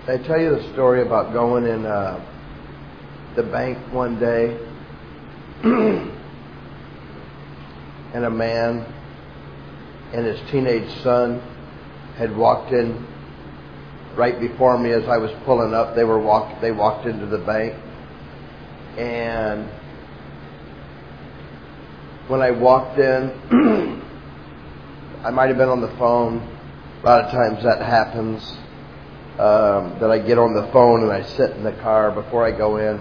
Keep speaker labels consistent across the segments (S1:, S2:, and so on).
S1: I tell you the story about going in the bank one day, and a man and his teenage son had walked in right before me as I was pulling up. They walked into the bank, and when I walked in, I might have been on the phone. A lot of times that happens, that I get on the phone and I sit in the car before I go in.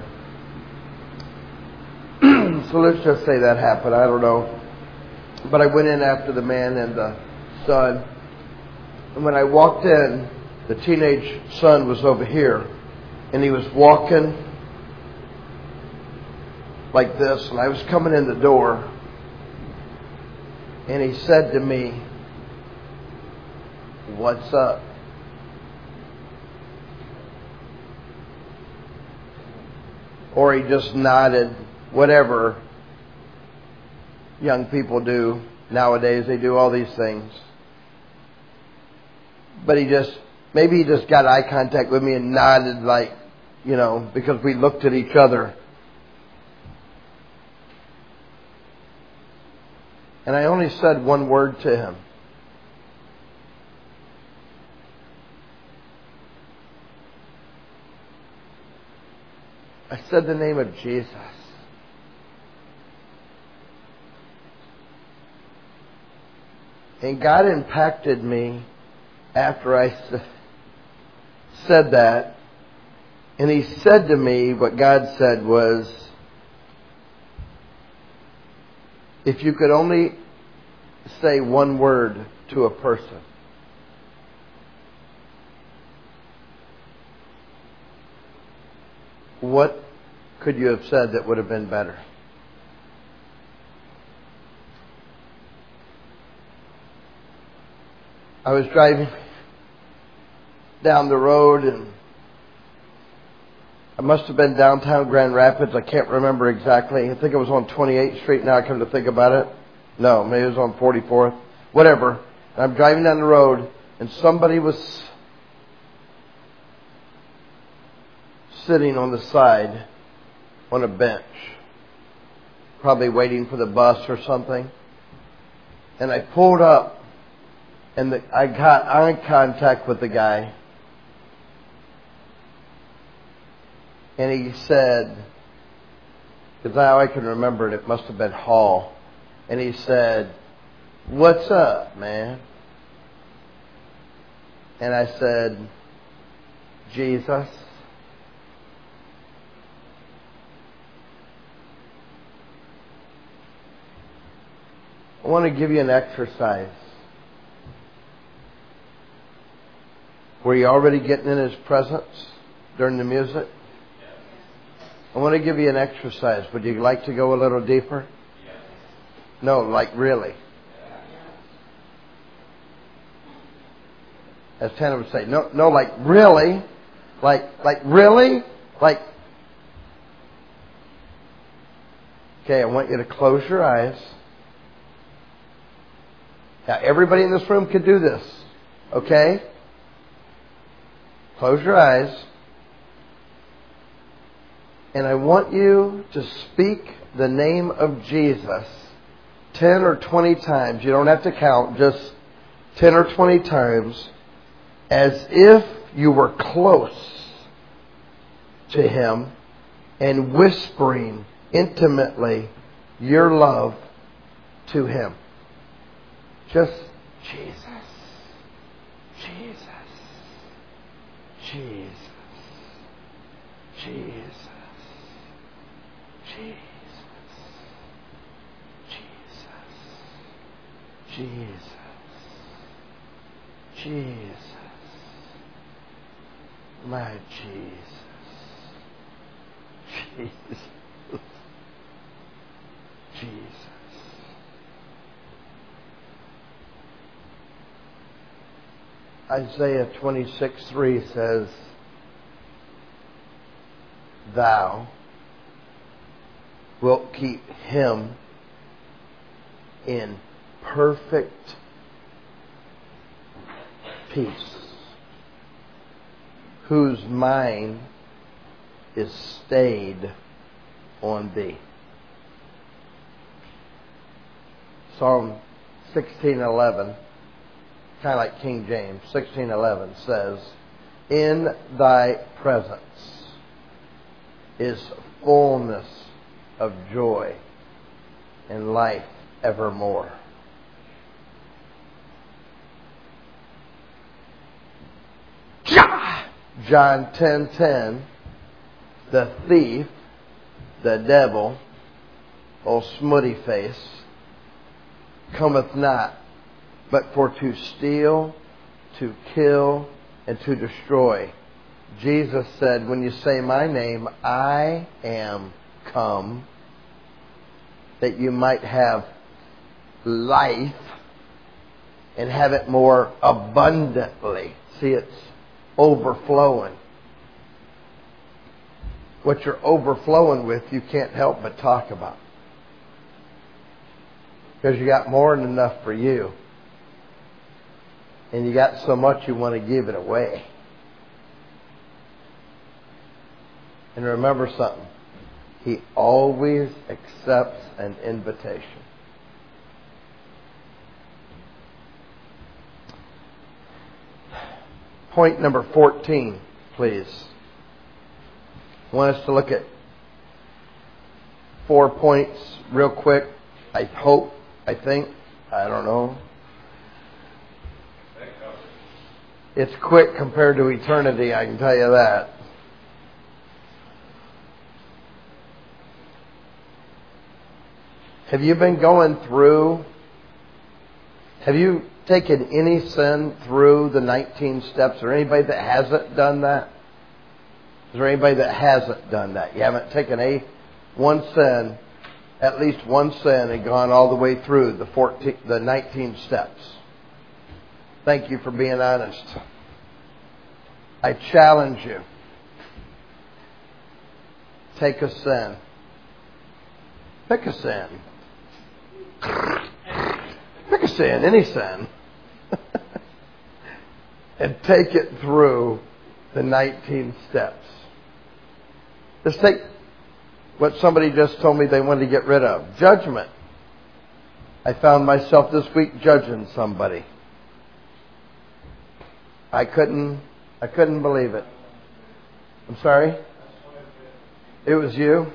S1: So let's just say that happened. I don't know. But I went in after the man and the son. And when I walked in, the teenage son was over here. And he was walking like this. And I was coming in the door. And he said to me, "What's up?" Or he just nodded, whatever young people do nowadays. They do all these things. But maybe he just got eye contact with me and nodded like, because we looked at each other. And I only said one word to him. I said the name of Jesus. And God impacted me after I said that. And He said to me, what God said was, if you could only say one word to a person, what could you have said that would have been better? I was driving down the road, and I must have been downtown Grand Rapids. I can't remember exactly. I think it was on 28th Street now I come to think about it. No, maybe it was on 44th. Whatever. And I'm driving down the road, and somebody was sitting on the side on a bench, probably waiting for the bus or something. And I pulled up, and I got eye contact with the guy. And he said, because now I can remember it must have been Hall. And he said, "What's up, man?" And I said, "Jesus." I want to give you an exercise. Were you already getting in His presence during the music? I want to give you an exercise. Would you like to go a little deeper? No, like really. As Tanner would say, no, like really? Like really? Like, okay, I want you to close your eyes. Now, everybody in this room can do this, okay? Close your eyes. And I want you to speak the name of Jesus 10 or 20 times. You don't have to count, just 10 or 20 times, as if you were close to Him and whispering intimately your love to Him. Just Jesus, Jesus, Jesus, Jesus, Jesus, Jesus, Jesus, Jesus, my Jesus, Jesus, Jesus. Isaiah 26:3 says, "Thou wilt keep him in perfect peace, whose mind is stayed on thee. Psalm 16:11, kind of like King James, 16:11 says, in thy presence is fullness of joy and life evermore. John 10:10, the thief, the devil, old smutty face, cometh not, but for to steal, to kill, and to destroy. Jesus said, when you say my name, I am come, that you might have life and have it more abundantly. See, it's overflowing. What you're overflowing with, you can't help but talk about. Because you got more than enough for you. And you got so much you want to give it away. And remember something. He always accepts an invitation. Point number 14, please. I want us to look at 4 points real quick. I think. I don't know. It's quick compared to eternity, I can tell you that. Have you been going through? Have you taken any sin through the 19 steps? Is there anybody that hasn't done that? Is there anybody that hasn't done that? You haven't taken at least one sin, and gone all the way through the 19 steps. Thank you for being honest. I challenge you. Take a sin. Pick a sin. Pick a sin, any sin. And take it through the 19 steps. Let's take what somebody just told me they wanted to get rid of. Judgment. I found myself this week judging somebody. I couldn't believe it. I'm sorry? It was you?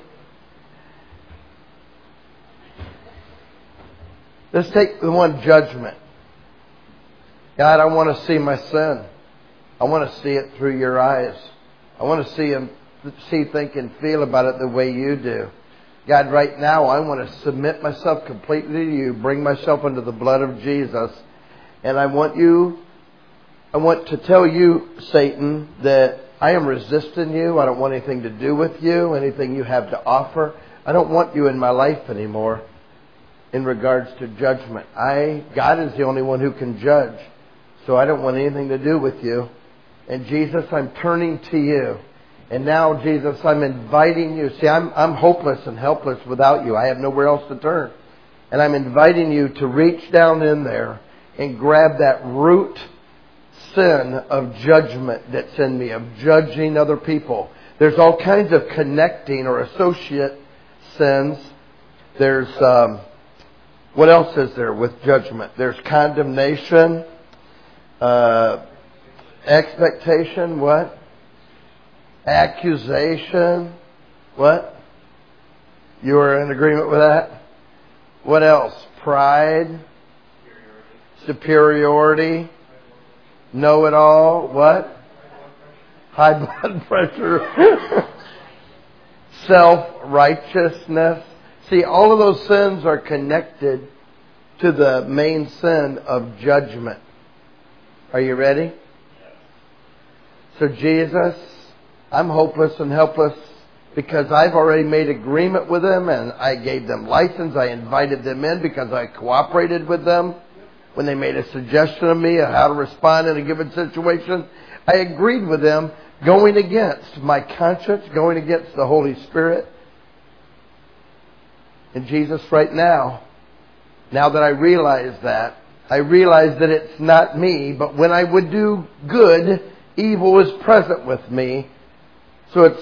S1: Let's take the one, judgment. God, I want to see my sin. I want to see it through your eyes. I want to see, think, and feel about it the way you do. God, right now, I want to submit myself completely to you, bring myself under the blood of Jesus. And I want to tell you, Satan, that I am resisting you. I don't want anything to do with you, anything you have to offer. I don't want you in my life anymore in regards to judgment. God is the only one who can judge. So I don't want anything to do with you. And Jesus, I'm turning to you. And now, Jesus, I'm inviting you. See, I'm hopeless and helpless without you. I have nowhere else to turn. And I'm inviting you to reach down in there and grab that root sin of judgment that's in me, of judging other people. There's all kinds of connecting or associate sins. There's, what else is there with judgment? There's condemnation, expectation, what? Accusation, what? You are in agreement with that? What else? Pride, superiority, know-it-all, what? High blood pressure, self-righteousness. See, all of those sins are connected to the main sin of judgment. Are you ready? So Jesus, I'm hopeless and helpless because I've already made agreement with them and I gave them license. I invited them in because I cooperated with them when they made a suggestion of me of how to respond in a given situation. I agreed with them, going against my conscience, going against the Holy Spirit. And Jesus, right now that I realize that it's not me, but when I would do good, evil is present with me. So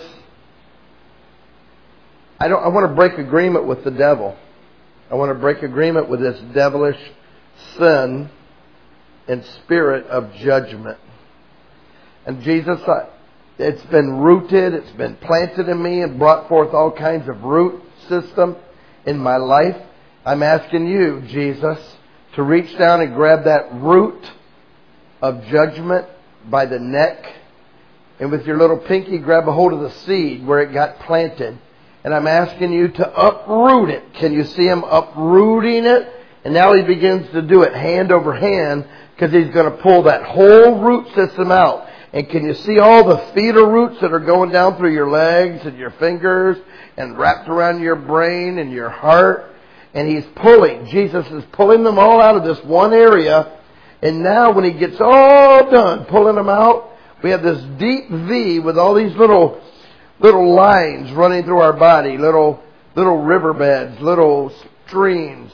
S1: I want to break agreement with the devil. I want to break agreement with this devilish sin and spirit of judgment. And Jesus, it's been rooted, it's been planted in me and brought forth all kinds of root system in my life. I'm asking you, Jesus, to reach down and grab that root of judgment by the neck, and with your little pinky grab a hold of the seed where it got planted. And I'm asking you to uproot it. Can you see him uprooting it? And now he begins to do it hand over hand, because he's going to pull that whole root system out. And can you see all the feeder roots that are going down through your legs and your fingers and wrapped around your brain and your heart? And he's pulling. Jesus is pulling them all out of this one area. And now when he gets all done pulling them out, we have this deep V with all these little lines running through our body, little riverbeds, little streams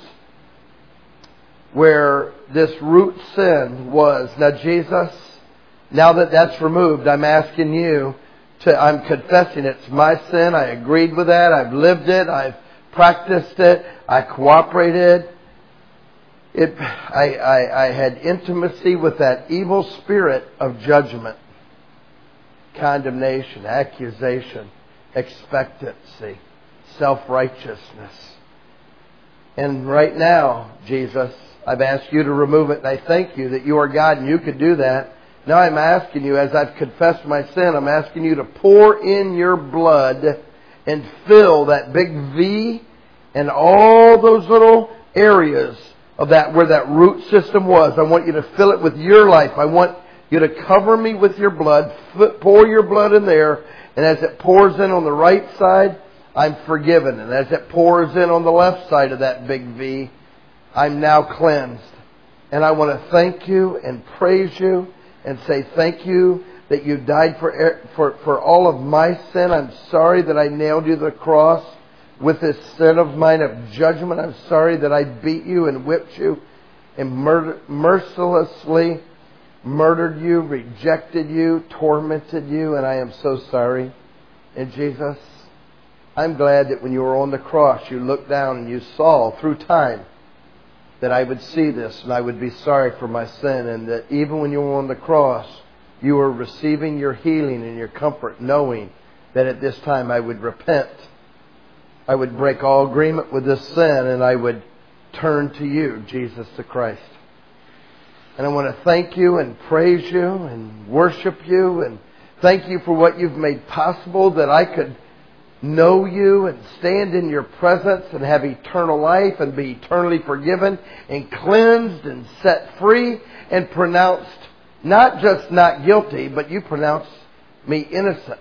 S1: where this root sin was. Now Jesus, now that that's removed, I'm asking you I'm confessing it's my sin. I agreed with that. I've lived it. I've practiced it. I cooperated. I had intimacy with that evil spirit of judgment, condemnation, accusation, expectancy, self-righteousness. And right now, Jesus, I've asked you to remove it, and I thank you that you are God and you could do that. Now I'm asking you, as I've confessed my sin, I'm asking you to pour in your blood and fill that big V and all those little areas of that where that root system was. I want you to fill it with your life. I want you to cover me with your blood. Pour your blood in there. And as it pours in on the right side, I'm forgiven. And as it pours in on the left side of that big V, I'm now cleansed. And I want to thank you and praise you and say thank you that you died for all of my sin. I'm sorry that I nailed you to the cross with this sin of mine of judgment. I'm sorry that I beat you and whipped you and mercilessly murdered you, rejected you, tormented you, and I am so sorry. And Jesus, I'm glad that when you were on the cross, you looked down and you saw through time that I would see this and I would be sorry for my sin, and that even when you were on the cross, you were receiving your healing and your comfort, knowing that at this time I would repent. I would break all agreement with this sin, and I would turn to you, Jesus the Christ. And I want to thank you and praise you and worship you and thank you for what you've made possible, that I could know you and stand in your presence and have eternal life and be eternally forgiven and cleansed and set free and pronounced not just not guilty, but you pronounced me innocent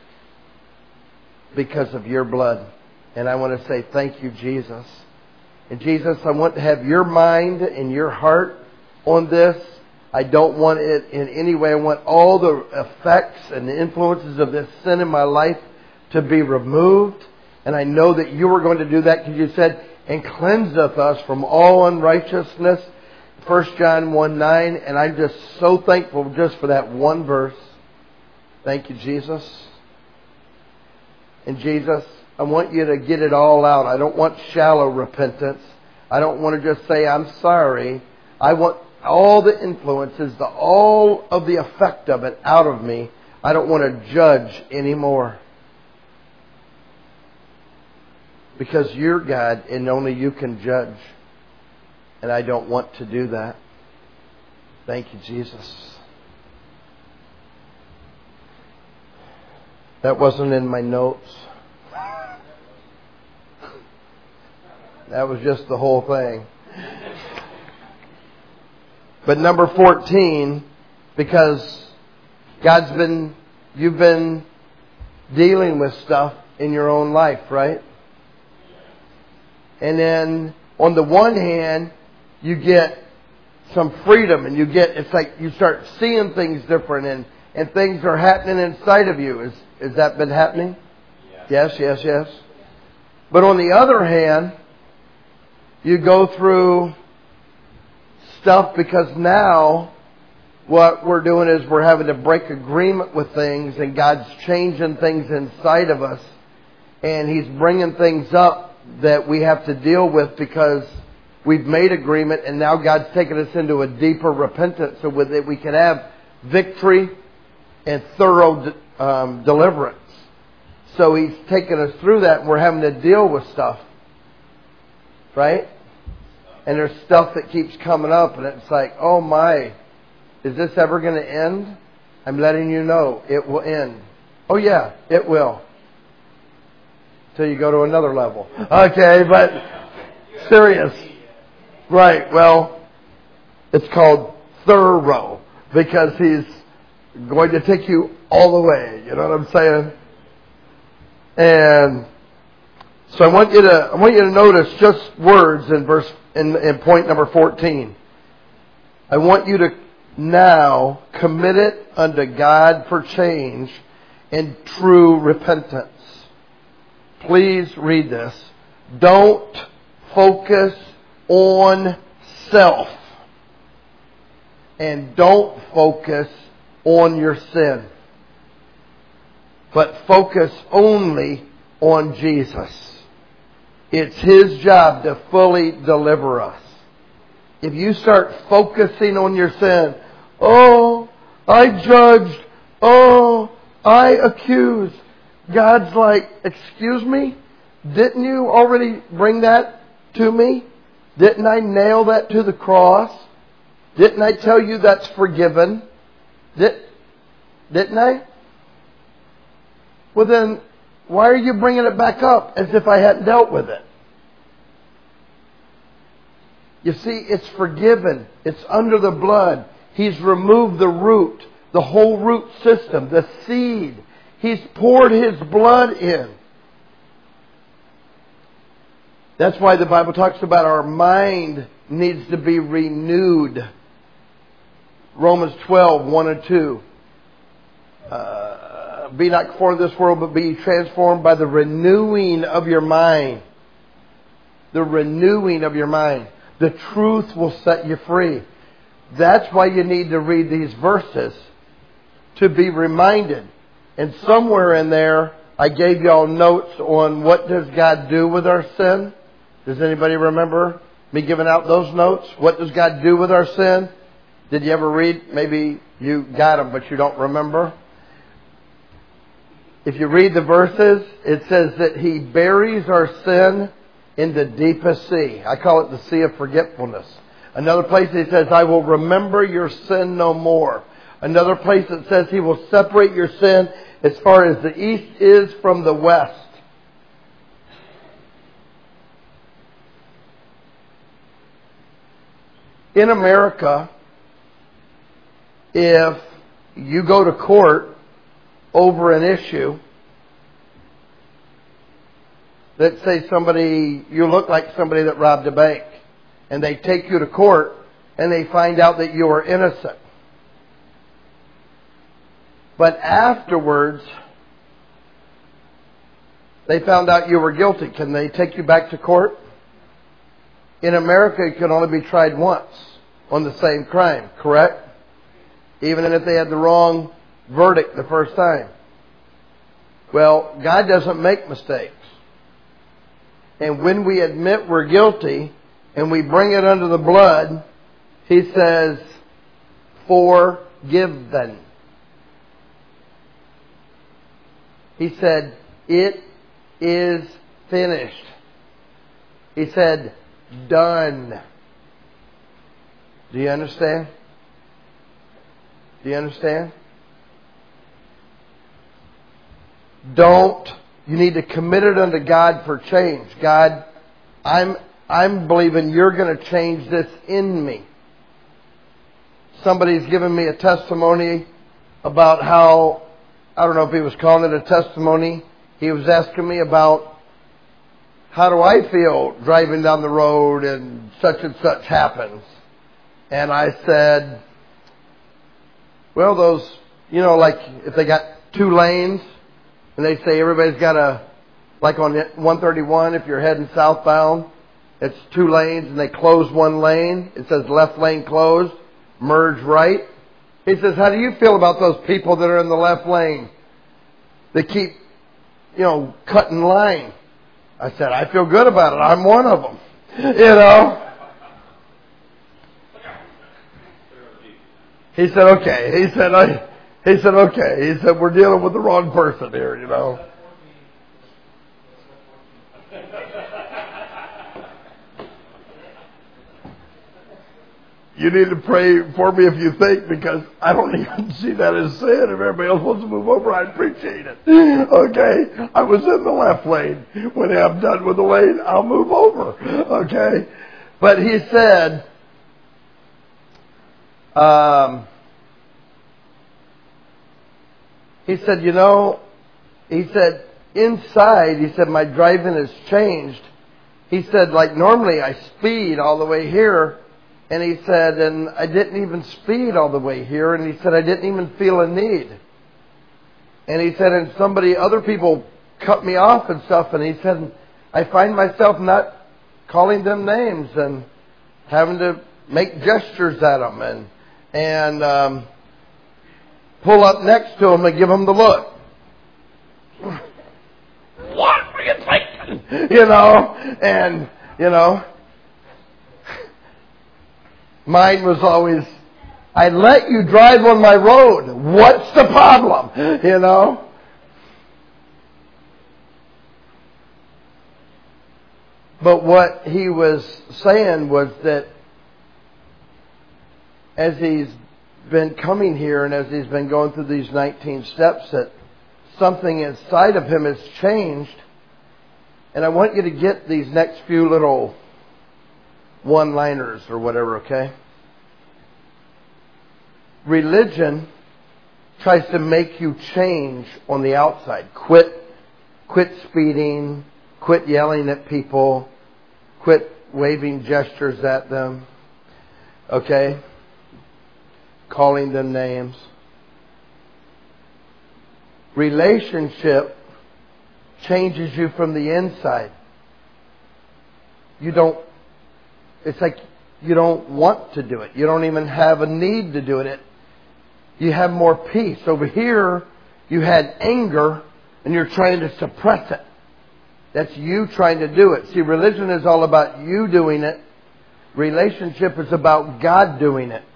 S1: because of your blood. And I want to say thank you, Jesus. And Jesus, I want to have your mind and your heart on this. I don't want it in any way. I want all the effects and the influences of this sin in my life to be removed. And I know that you are going to do that, because you said, and cleanseth us from all unrighteousness. 1 John 1:9. And I'm just so thankful just for that one verse. Thank you, Jesus. And Jesus, I want you to get it all out. I don't want shallow repentance. I don't want to just say, I'm sorry. I want all the influences, all of the effect of it out of me. I don't want to judge anymore. Because you're God and only you can judge. And I don't want to do that. Thank you, Jesus. That wasn't in my notes. That was just the whole thing. But number 14, because you've been dealing with stuff in your own life, right? And then on the one hand, you get some freedom, and it's like you start seeing things different, and things are happening inside of you. Has that been happening? Yes. Yes. But on the other hand, you go through stuff because now what we're doing is we're having to break agreement with things, and God's changing things inside of us, and He's bringing things up that we have to deal with because we've made agreement, and now God's taken us into a deeper repentance so that we can have victory and thorough deliverance. So He's taken us through that, and we're having to deal with stuff. Right? And there's stuff that keeps coming up, and it's like, oh my, is this ever going to end? I'm letting you know, it will end. Oh yeah, it will. Till you go to another level. Okay, but serious. Right, well, it's called thorough, because He's going to take you all the way. You know what I'm saying? And so I want you to notice just words in point number 14. I want you to now commit it unto God for change and true repentance. Please read this. Don't focus on self. And don't focus on your sin. But focus only on Jesus. It's His job to fully deliver us. If you start focusing on your sin, oh, I judged, oh, I accused. God's like, excuse me? Didn't you already bring that to me? Didn't I nail that to the cross? Didn't I tell you that's forgiven? Didn't I? Well then, why are you bringing it back up as if I hadn't dealt with it? You see, it's forgiven. It's under the blood. He's removed the root, the whole root system, the seed. He's poured His blood in. That's why the Bible talks about our mind needs to be renewed. Romans 12, 1 and 2. Be not conformed to this world, but be transformed by the renewing of your mind. The renewing of your mind. The truth will set you free. That's why you need to read these verses, to be reminded. And somewhere in there, I gave y'all notes on what does God do with our sin. Does anybody remember me giving out those notes? What does God do with our sin? Did you ever read? Maybe you got them, but you don't remember. If you read the verses, it says that He buries our sin in the deepest sea. I call it the sea of forgetfulness. Another place He says, I will remember your sin no more. Another place it says He will separate your sin as far as the east is from the west. In America, if you go to court over an issue, let's say you look like somebody that robbed a bank, and they take you to court and they find out that you are innocent. But afterwards, they found out you were guilty. Can they take you back to court? In America, you can only be tried once on the same crime, correct? Even if they had the wrong verdict the first time. Well, God doesn't make mistakes. And when we admit we're guilty and we bring it under the blood, He says, forgiven. He said, it is finished. He said, done. Do you understand? Do you understand? You need to commit it unto God for change. God, I'm believing you're going to change this in me. Somebody's given me a testimony about how, I don't know if he was calling it a testimony. He was asking me about how do I feel driving down the road and such happens. And I said, well, those, like if they got 2 lanes and they say everybody's got like on 131, if you're heading southbound, it's 2 lanes and they close 1 lane. It says left lane closed, merge right. He says, how do you feel about those people that are in the left lane? They keep, cutting line. I said, I feel good about it. I'm one of them. He said, okay. He said, okay. He said, we're dealing with the wrong person here, You need to pray for me if you think, because I don't even see that as sin. If everybody else wants to move over, I appreciate it. Okay? I was in the left lane. When I'm done with the lane, I'll move over. Okay? But he said, inside, my driving has changed. He said, like normally I speed all the way here. And he said, and I didn't even speed all the way here. And he said, I didn't even feel a need. And he said, and other people cut me off and stuff. And he said, I find myself not calling them names and having to make gestures at them and pull up next to them and give them the look. What are you thinking? Mine was always, I let you drive on my road. What's the problem? But what he was saying was that as he's been coming here and as he's been going through these 19 steps, that something inside of him has changed. And I want you to get these next few little one-liners or whatever, okay? Religion tries to make you change on the outside. Quit speeding, quit yelling at people, quit waving gestures at them, okay? Calling them names. Relationship changes you from the inside. It's like you don't want to do it. You don't even have a need to do it. You have more peace. Over here, you had anger and you're trying to suppress it. That's you trying to do it. See, religion is all about you doing it. Relationship is about God doing it.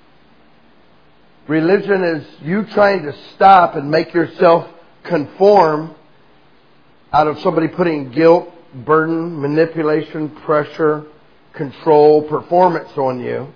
S1: Religion is you trying to stop and make yourself conform out of somebody putting guilt, burden, manipulation, pressure, control, performance on you.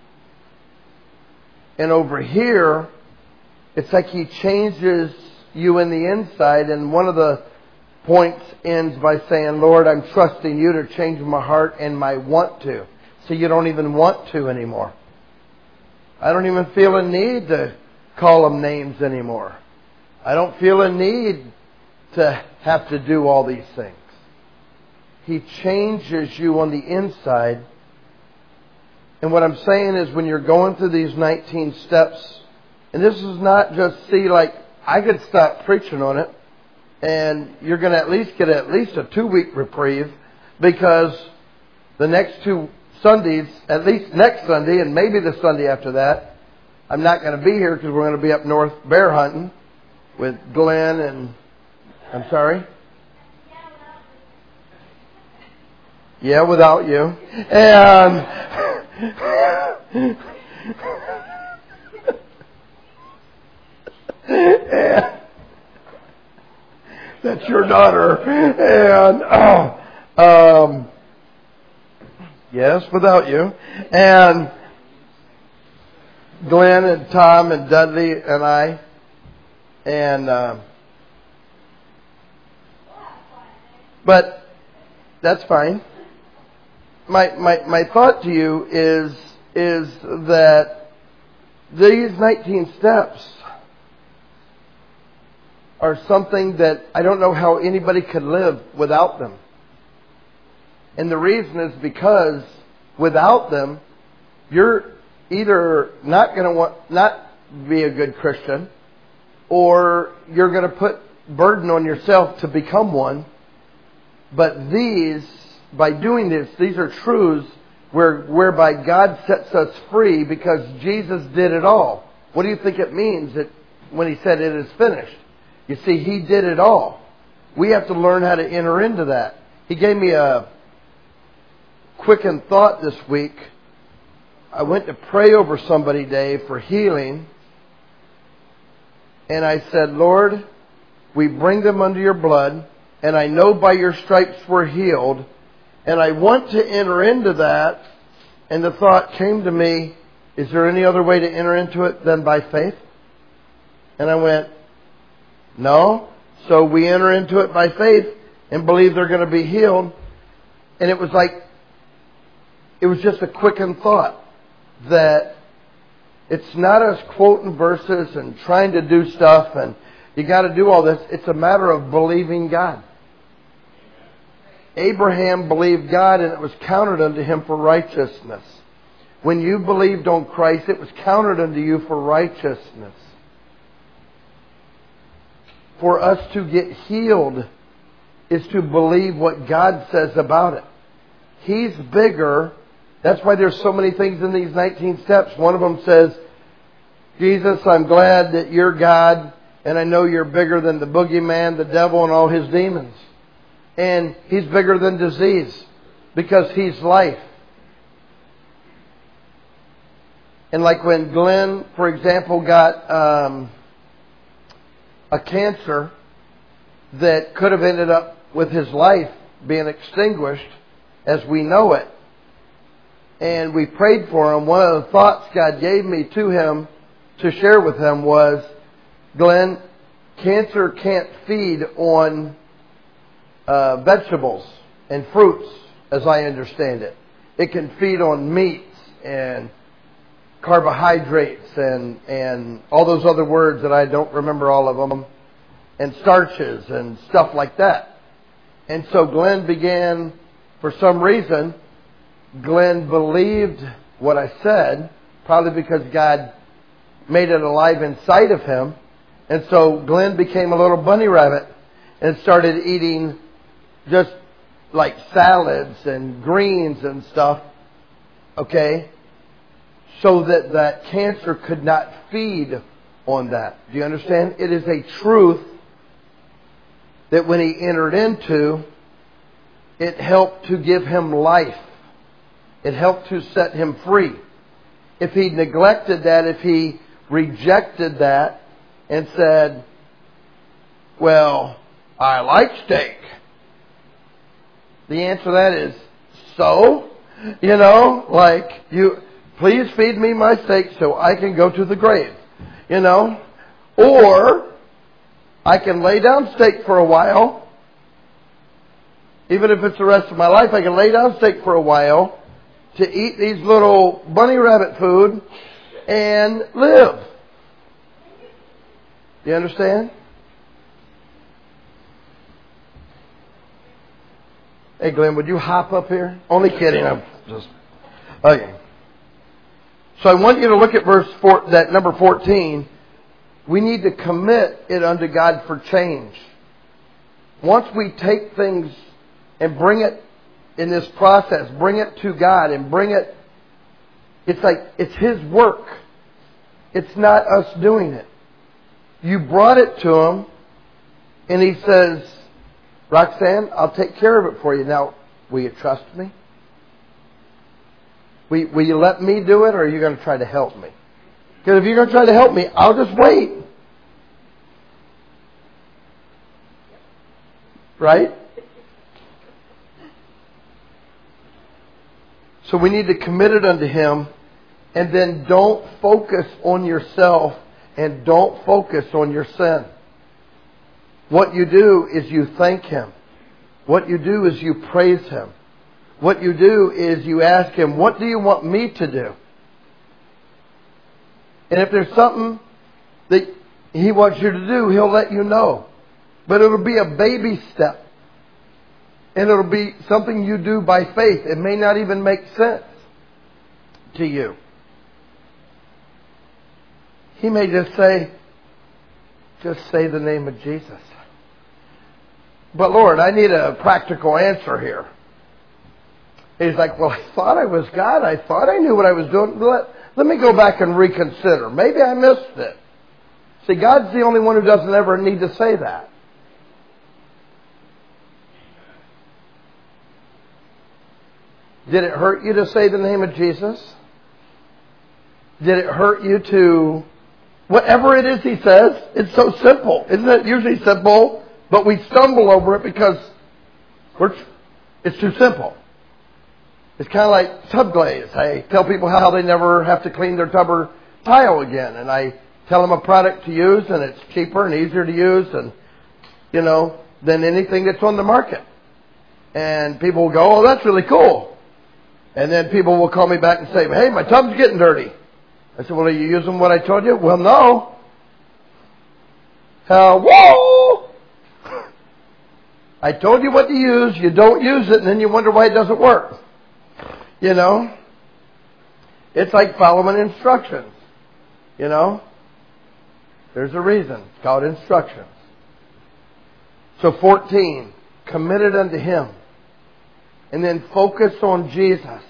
S1: And over here, it's like He changes you in the inside. And one of the points ends by saying, Lord, I'm trusting you to change my heart and my want to. So you don't even want to anymore. I don't even feel a need to call them names anymore. I don't feel a need to have to do all these things. He changes you on the inside. And what I'm saying is when you're going through these 19 steps, and this is not just I could stop preaching on it, and you're going to at least get a 2-week reprieve, because the next 2 Sundays, at least next Sunday and maybe the Sunday after that, I'm not going to be here because we're going to be up north bear hunting with Glenn and... I'm sorry? Yeah, without you. And... and that's your daughter. And... yes, without you. And Glenn and Tom and Dudley and I. And... but that's fine. My thought to you is that these 19 steps are something that I don't know how anybody could live without them. And the reason is because without them, you're either not going to not be a good Christian, or you're going to put burden on yourself to become one. But by doing this, these are truths whereby God sets us free because Jesus did it all. What do you think it means that when He said it is finished? You see, He did it all. We have to learn how to enter into that. He gave me a quickened thought this week. I went to pray over somebody, Dave, for healing. And I said, Lord, we bring them under your blood. And I know by your stripes we're healed. And I want to enter into that. And the thought came to me, is there any other way to enter into it than by faith? And I went, no. So we enter into it by faith and believe they're going to be healed. And it was just a quickened thought that it's not us quoting verses and trying to do stuff and you got to do all this. It's a matter of believing God. Abraham believed God and it was counted unto him for righteousness. When you believed on Christ, it was counted unto you for righteousness. For us to get healed is to believe what God says about it. He's bigger. That's why there's so many things in these 19 steps. One of them says, Jesus, I'm glad that you're God, and I know you're bigger than the boogeyman, the devil, and all his demons. And He's bigger than disease because He's life. And like when Glenn, for example, got a cancer that could have ended up with his life being extinguished as we know it. And we prayed for him. One of the thoughts God gave me to him to share with him was, Glenn, cancer can't feed on vegetables and fruits, as I understand it. It can feed on meats and carbohydrates and all those other words that I don't remember all of them, and starches and stuff like that. And so Glenn began, for some reason, Glenn believed what I said, probably because God made it alive inside of him. And so Glenn became a little bunny rabbit and started eating just like salads and greens and stuff, okay, so that that cancer could not feed on that. Do you understand? It is a truth that when he entered into, it helped to give him life. It helped to set him free. If he neglected that, if he rejected that and said, well, I like steak, the answer to that is, so? You know, like, please feed me my steak so I can go to the grave. You know? Or I can lay down steak for a while. Even if it's the rest of my life, I can lay down steak for a while to eat these little bunny rabbit food and live. Do you understand? Hey, Glenn, would you hop up here? Only kidding. I'm just... Okay. So I want you to look at that number 14. We need to commit it unto God for change. Once we take things and bring it in this process, bring it to God and bring it, it's like it's His work. It's not us doing it. You brought it to Him and He says, Roxanne, I'll take care of it for you. Now, will you trust me? Will you let me do it, or are you going to try to help me? Because if you're going to try to help me, I'll just wait. Right? So we need to commit it unto Him, and then don't focus on yourself and don't focus on your sin. What you do is you thank Him. What you do is you praise Him. What you do is you ask Him, what do you want me to do? And if there's something that He wants you to do, He'll let you know. But it'll be a baby step. And it'll be something you do by faith. It may not even make sense to you. He may just say the name of Jesus. But Lord, I need a practical answer here. He's like, well, I thought I was God. I thought I knew what I was doing. Let me go back and reconsider. Maybe I missed it. See, God's the only one who doesn't ever need to say that. Did it hurt you to say the name of Jesus? Did it hurt you to... Whatever it is He says, it's so simple. Isn't it usually simple? But we stumble over it because it's too simple. It's kind of like tub glaze. I tell people how they never have to clean their tub or tile again. And I tell them a product to use, and it's cheaper and easier to use and, than anything that's on the market. And people will go, oh, that's really cool. And then people will call me back and say, hey, my tub's getting dirty. I said, well, are you using what I told you? Well, no. Whoa! I told you what to use. You don't use it, and then you wonder why it doesn't work. It's like following instructions. There's a reason. It's called instructions. So 14, committed unto Him. And then focus on Jesus.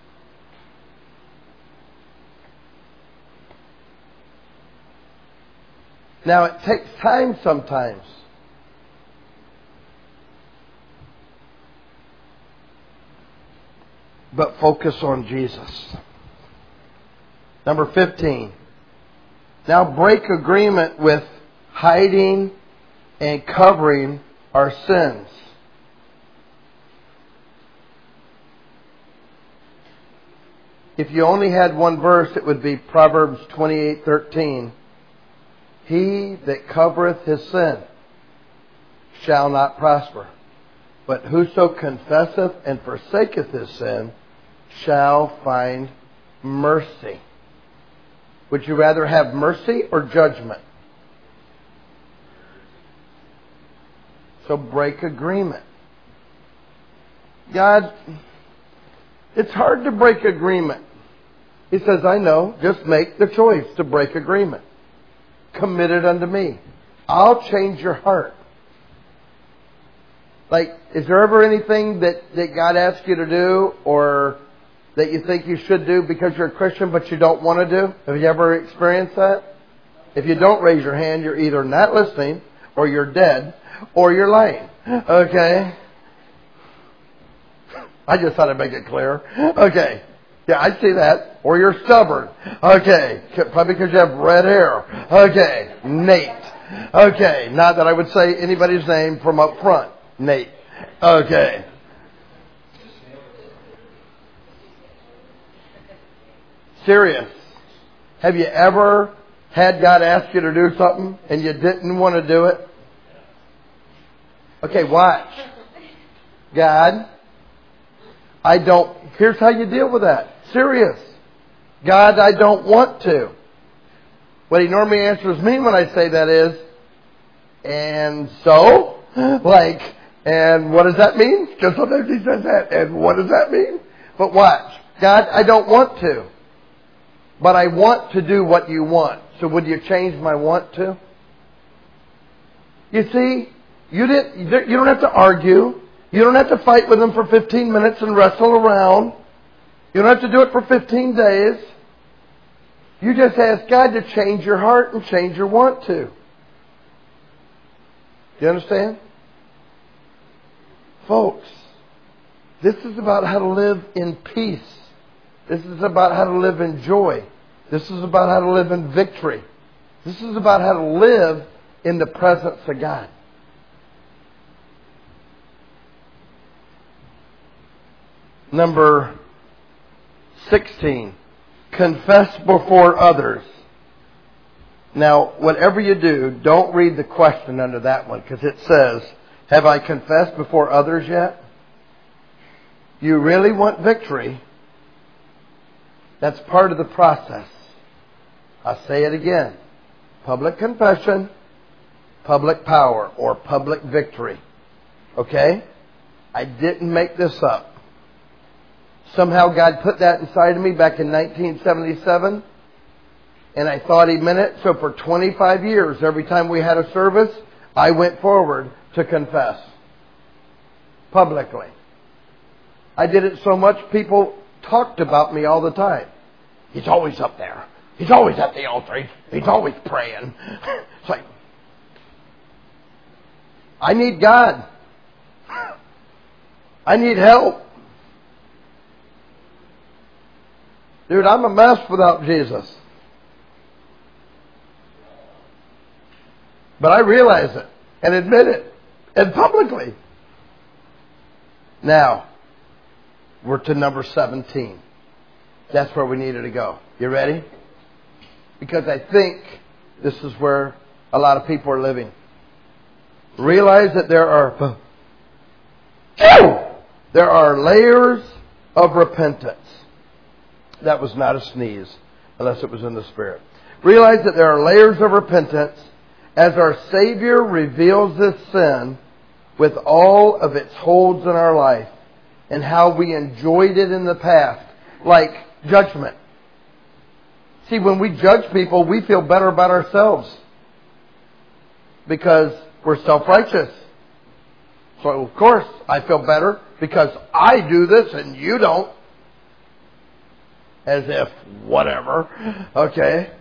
S1: Now, it takes time sometimes. But focus on Jesus. Number 15. Now break agreement with hiding and covering our sins. If you only had one verse, it would be Proverbs 28:13. He that covereth his sin shall not prosper, but whoso confesseth and forsaketh his sin shall find mercy. Would you rather have mercy or judgment? So break agreement. God, it's hard to break agreement. He says, I know, just make the choice to break agreement. Committed unto me. I'll change your heart. Like, is there ever anything that God asks you to do or that you think you should do because you're a Christian but you don't want to do? Have you ever experienced that? If you don't raise your hand, you're either not listening or you're dead or you're lying. Okay? I just thought I'd make it clear. Okay. Yeah, I see that. Or you're stubborn. Okay. Probably because you have red hair. Okay. Nate. Okay. Not that I would say anybody's name from up front. Nate. Okay. Serious. Have you ever had God ask you to do something and you didn't want to do it? Okay, watch. God, here's how you deal with that. Serious. God, I don't want to. What He normally answers me when I say that is, and so? And what does that mean? Because sometimes He says that. And what does that mean? But watch. God, I don't want to. But I want to do what you want. So would you change my want to? You see, you don't have to argue. You don't have to fight with Him for 15 minutes and wrestle around. You don't have to do it for 15 days. You just ask God to change your heart and change your want to. You understand? Folks, this is about how to live in peace. This is about how to live in joy. This is about how to live in victory. This is about how to live in the presence of God. Number 16. Confess before others. Now, whatever you do, don't read the question under that one, because it says, have I confessed before others yet? You really want victory. That's part of the process. I'll say it again. Public confession, public power, or public victory. Okay? I didn't make this up. Somehow God put that inside of me back in 1977, and I thought He meant it. So for 25 years, every time we had a service, I went forward to confess publicly. I did it so much people talked about me all the time. He's always up there. He's always at the altar. He's always praying. It's like, I need God. I need help. Dude, I'm a mess without Jesus. But I realize it and admit it, and publicly. Now, we're to number 17. That's where we needed to go. You ready? Because I think this is where a lot of people are living. Realize that there are layers of repentance. That was not a sneeze, unless it was in the Spirit. Realize that there are layers of repentance as our Savior reveals this sin with all of its holds in our life and how we enjoyed it in the past, like judgment. See, when we judge people, we feel better about ourselves because we're self-righteous. So, of course, I feel better because I do this and you don't. As if, whatever. Okay?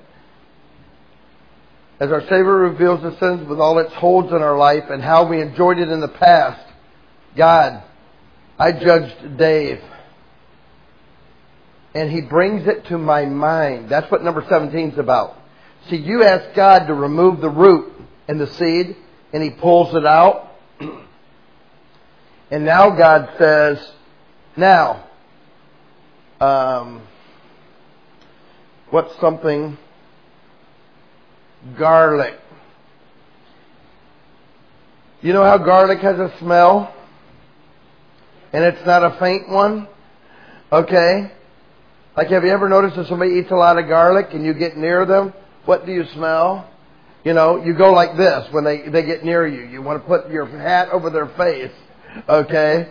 S1: As our Savior reveals the sins with all its holds in our life and how we enjoyed it in the past. God, I judged Dave. And He brings it to my mind. That's what number 17 is about. See, you ask God to remove the root and the seed, and He pulls it out. And now God says, what's something? Garlic. You know how garlic has a smell? And it's not a faint one? Okay? Like, have you ever noticed if somebody eats a lot of garlic and you get near them, what do you smell? You know, you go like this when they get near you. You want to put your hat over their face. Okay?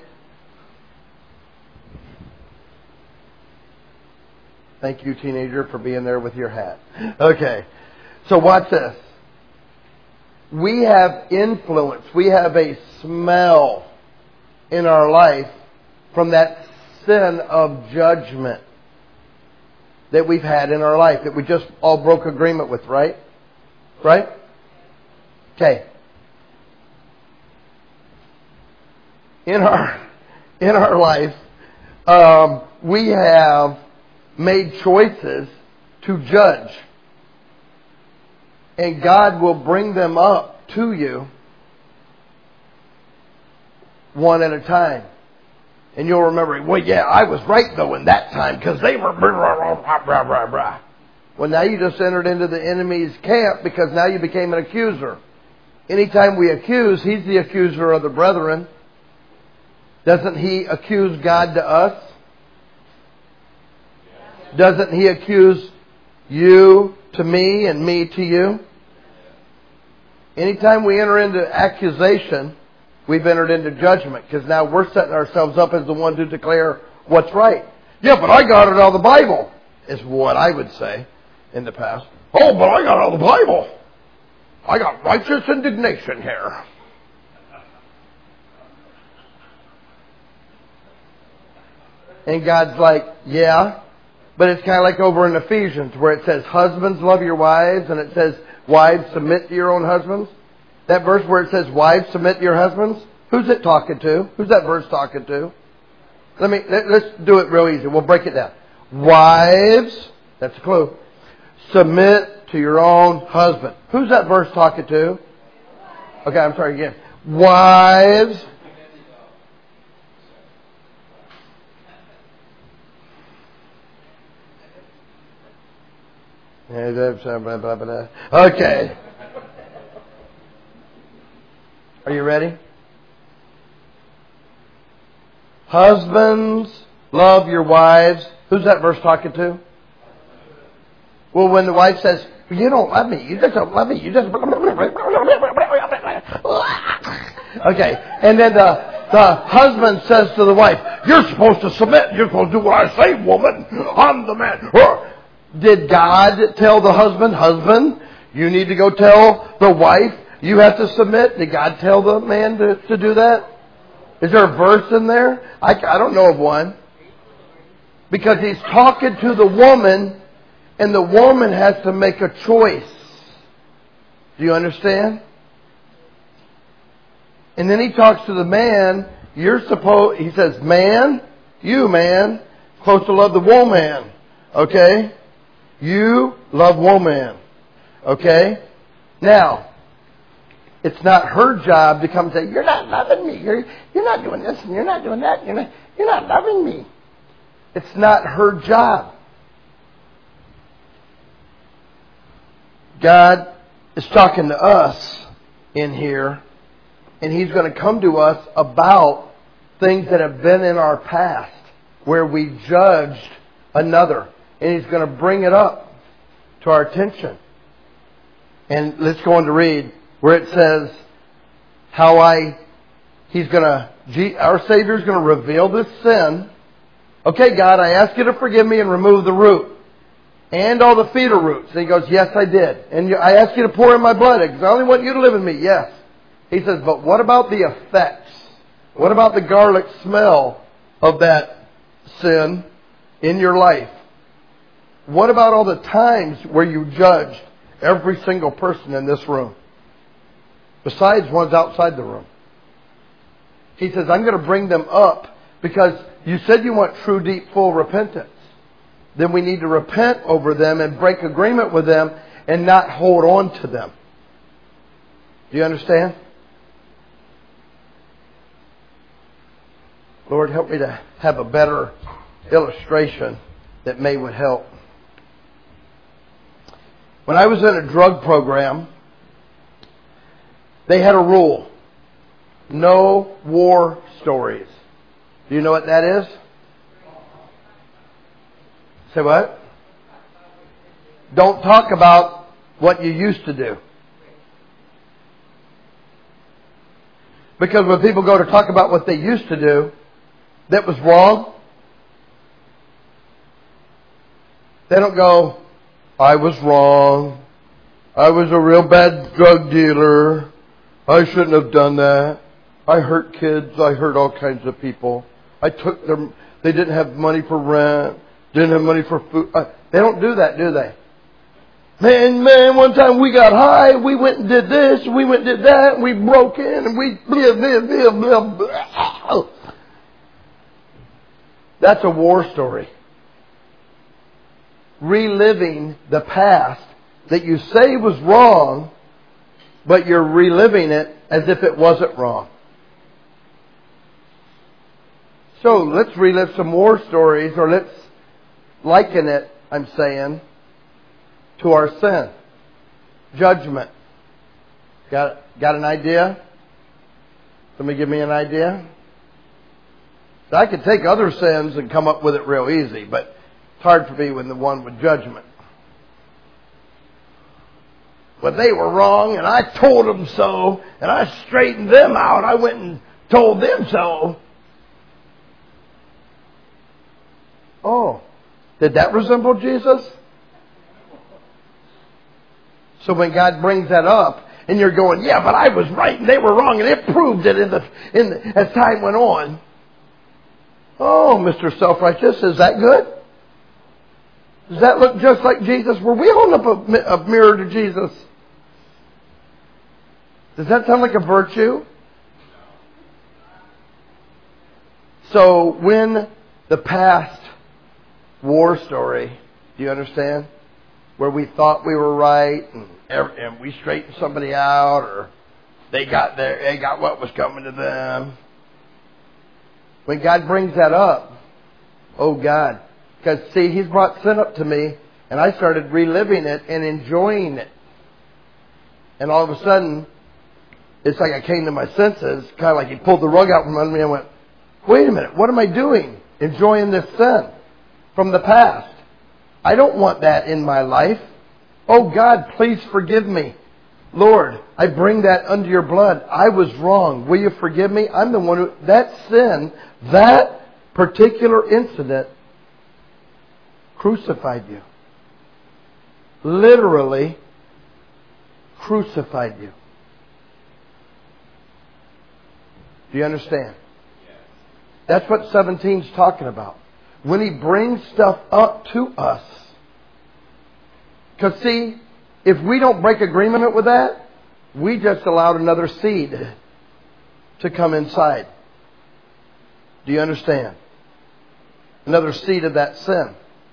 S1: Thank you, teenager, for being there with your hat. Okay. So watch this. We have influence. We have a smell in our life from that sin of judgment that we've had in our life that we just all broke agreement with, right? Right? Okay. In our life, we have made choices to judge. And God will bring them up to you one at a time. And you'll remember, well, yeah, I was right, though, in that time, because they were blah, blah, blah, blah, blah. Well, now you just entered into the enemy's camp because now you became an accuser. Anytime we accuse, he's the accuser of the brethren. Doesn't he accuse God to us? Doesn't he accuse you to me and me to you? Anytime we enter into accusation, we've entered into judgment because now we're setting ourselves up as the one to declare what's right. Yeah, but I got it out of the Bible, is what I would say in the past. Oh, but I got it out of the Bible. I got righteous indignation here. And God's like, yeah. But it's kind of like over in Ephesians where it says, husbands, love your wives. And it says, wives, submit to your own husbands. That verse where it says, wives, submit to your husbands. Who's it talking to? Who's that verse talking to? Let's do it real easy. We'll break it down. Wives, that's a clue. Submit to your own husband. Who's that verse talking to? Okay, I'm sorry again. Wives. Okay. Are you ready? Husbands, love your wives. Who's that verse talking to? Well, when the wife says, you don't love me, you just don't love me, you just... Okay. And then the husband says to the wife, you're supposed to submit. You're supposed to do what I say, woman. I'm the man. Did God tell the husband, you need to go tell the wife, you have to submit? Did God tell the man to do that? Is there a verse in there? I don't know of one. Because he's talking to the woman, and the woman has to make a choice. Do you understand? And then he talks to the man. He says, man, you man, supposed to love the woman. Okay? You love woman. Okay? Now, it's not her job to come and say, you're not loving me. You're not doing this and you're not doing that. You're not loving me. It's not her job. God is talking to us in here, and He's going to come to us about things that have been in our past where we judged another. And He's going to bring it up to our attention. And let's go on to read where it says our Savior's going to reveal this sin. Okay, God, I ask you to forgive me and remove the root and all the feeder roots. And He goes, yes, I did. And I ask you to pour in my blood because I only want you to live in me. Yes. He says, but what about the effects? What about the garlic smell of that sin in your life? What about all the times where you judged every single person in this room? Besides ones outside the room. He says, I'm going to bring them up because you said you want true, deep, full repentance. Then we need to repent over them and break agreement with them and not hold on to them. Do you understand? Lord, help me to have a better illustration that would help. When I was in a drug program, they had a rule. No war stories. Do you know what that is? Say what? Don't talk about what you used to do. Because when people go to talk about what they used to do, that was wrong, they don't go, I was wrong. I was a real bad drug dealer. I shouldn't have done that. I hurt kids. I hurt all kinds of people. I took them. They didn't have money for rent. Didn't have money for food. They don't do that, do they? Man, one time we got high. We went and did this. We went and did that. And we broke in and we blah. That's a war story. Reliving the past that you say was wrong, but you're reliving it as if it wasn't wrong. So let's relive some war stories, or let's liken it, I'm saying, to our sin. Judgment. Got an idea? Somebody give me an idea? So I could take other sins and come up with it real easy, but it's hard for me when the one with judgment. But they were wrong, and I told them so, and I straightened them out. I went and told them so. Oh, did that resemble Jesus? So when God brings that up, and you're going, yeah, but I was right, and they were wrong, and it proved it as time went on. Oh, Mr. Self-Righteous, is that good? Does that look just like Jesus? Were we holding up a mirror to Jesus? Does that sound like a virtue? So when the past war story, do you understand? Where we thought we were right and we straightened somebody out, or they got what was coming to them. When God brings that up, oh God, because see, He's brought sin up to me, and I started reliving it and enjoying it. And all of a sudden, it's like I came to my senses, kind of like He pulled the rug out from under me and went, wait a minute, what am I doing? Enjoying this sin from the past. I don't want that in my life. Oh God, please forgive me. Lord, I bring that under your blood. I was wrong. Will you forgive me? I'm the one who, that sin, that particular incident crucified you. Literally crucified you. Do you understand? That's what 17 is talking about. When He brings stuff up to us. Because see, if we don't break agreement with that, we just allowed another seed to come inside. Do you understand? Another seed of that sin.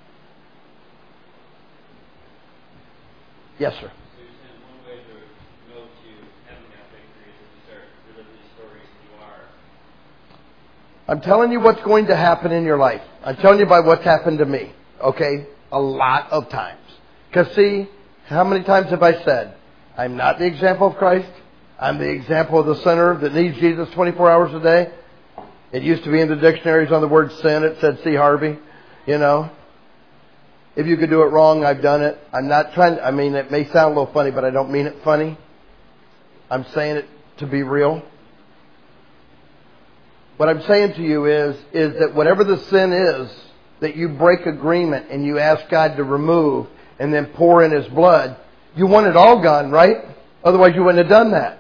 S1: Yes, sir.
S2: So you're saying one way to know that you haven't got victory is if you start reliving these stories that you are.
S1: I'm telling you what's going to happen in your life. I'm telling you by what's happened to me. Okay? A lot of times. Because see, how many times have I said, I'm not the example of Christ. I'm the example of the sinner that needs Jesus 24 hours a day. It used to be in the dictionaries on the word sin. It said C. Harvey. You know. If you could do it wrong, I've done it. I'm not trying, I mean, it may sound a little funny, but I don't mean it funny. I'm saying it to be real. What I'm saying to you is that whatever the sin is that you break agreement and you ask God to remove and then pour in His blood, you want it all gone, right? Otherwise you wouldn't have done that.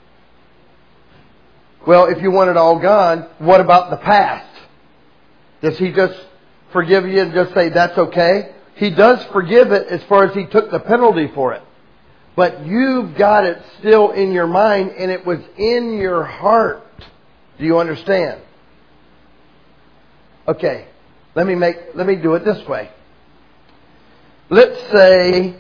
S1: Well, if you want it all gone, what about the past? Does He just forgive you and just say that's okay? He does forgive it as far as He took the penalty for it. But you've got it still in your mind and it was in your heart. Do you understand? Okay. Let me do it this way. Let's say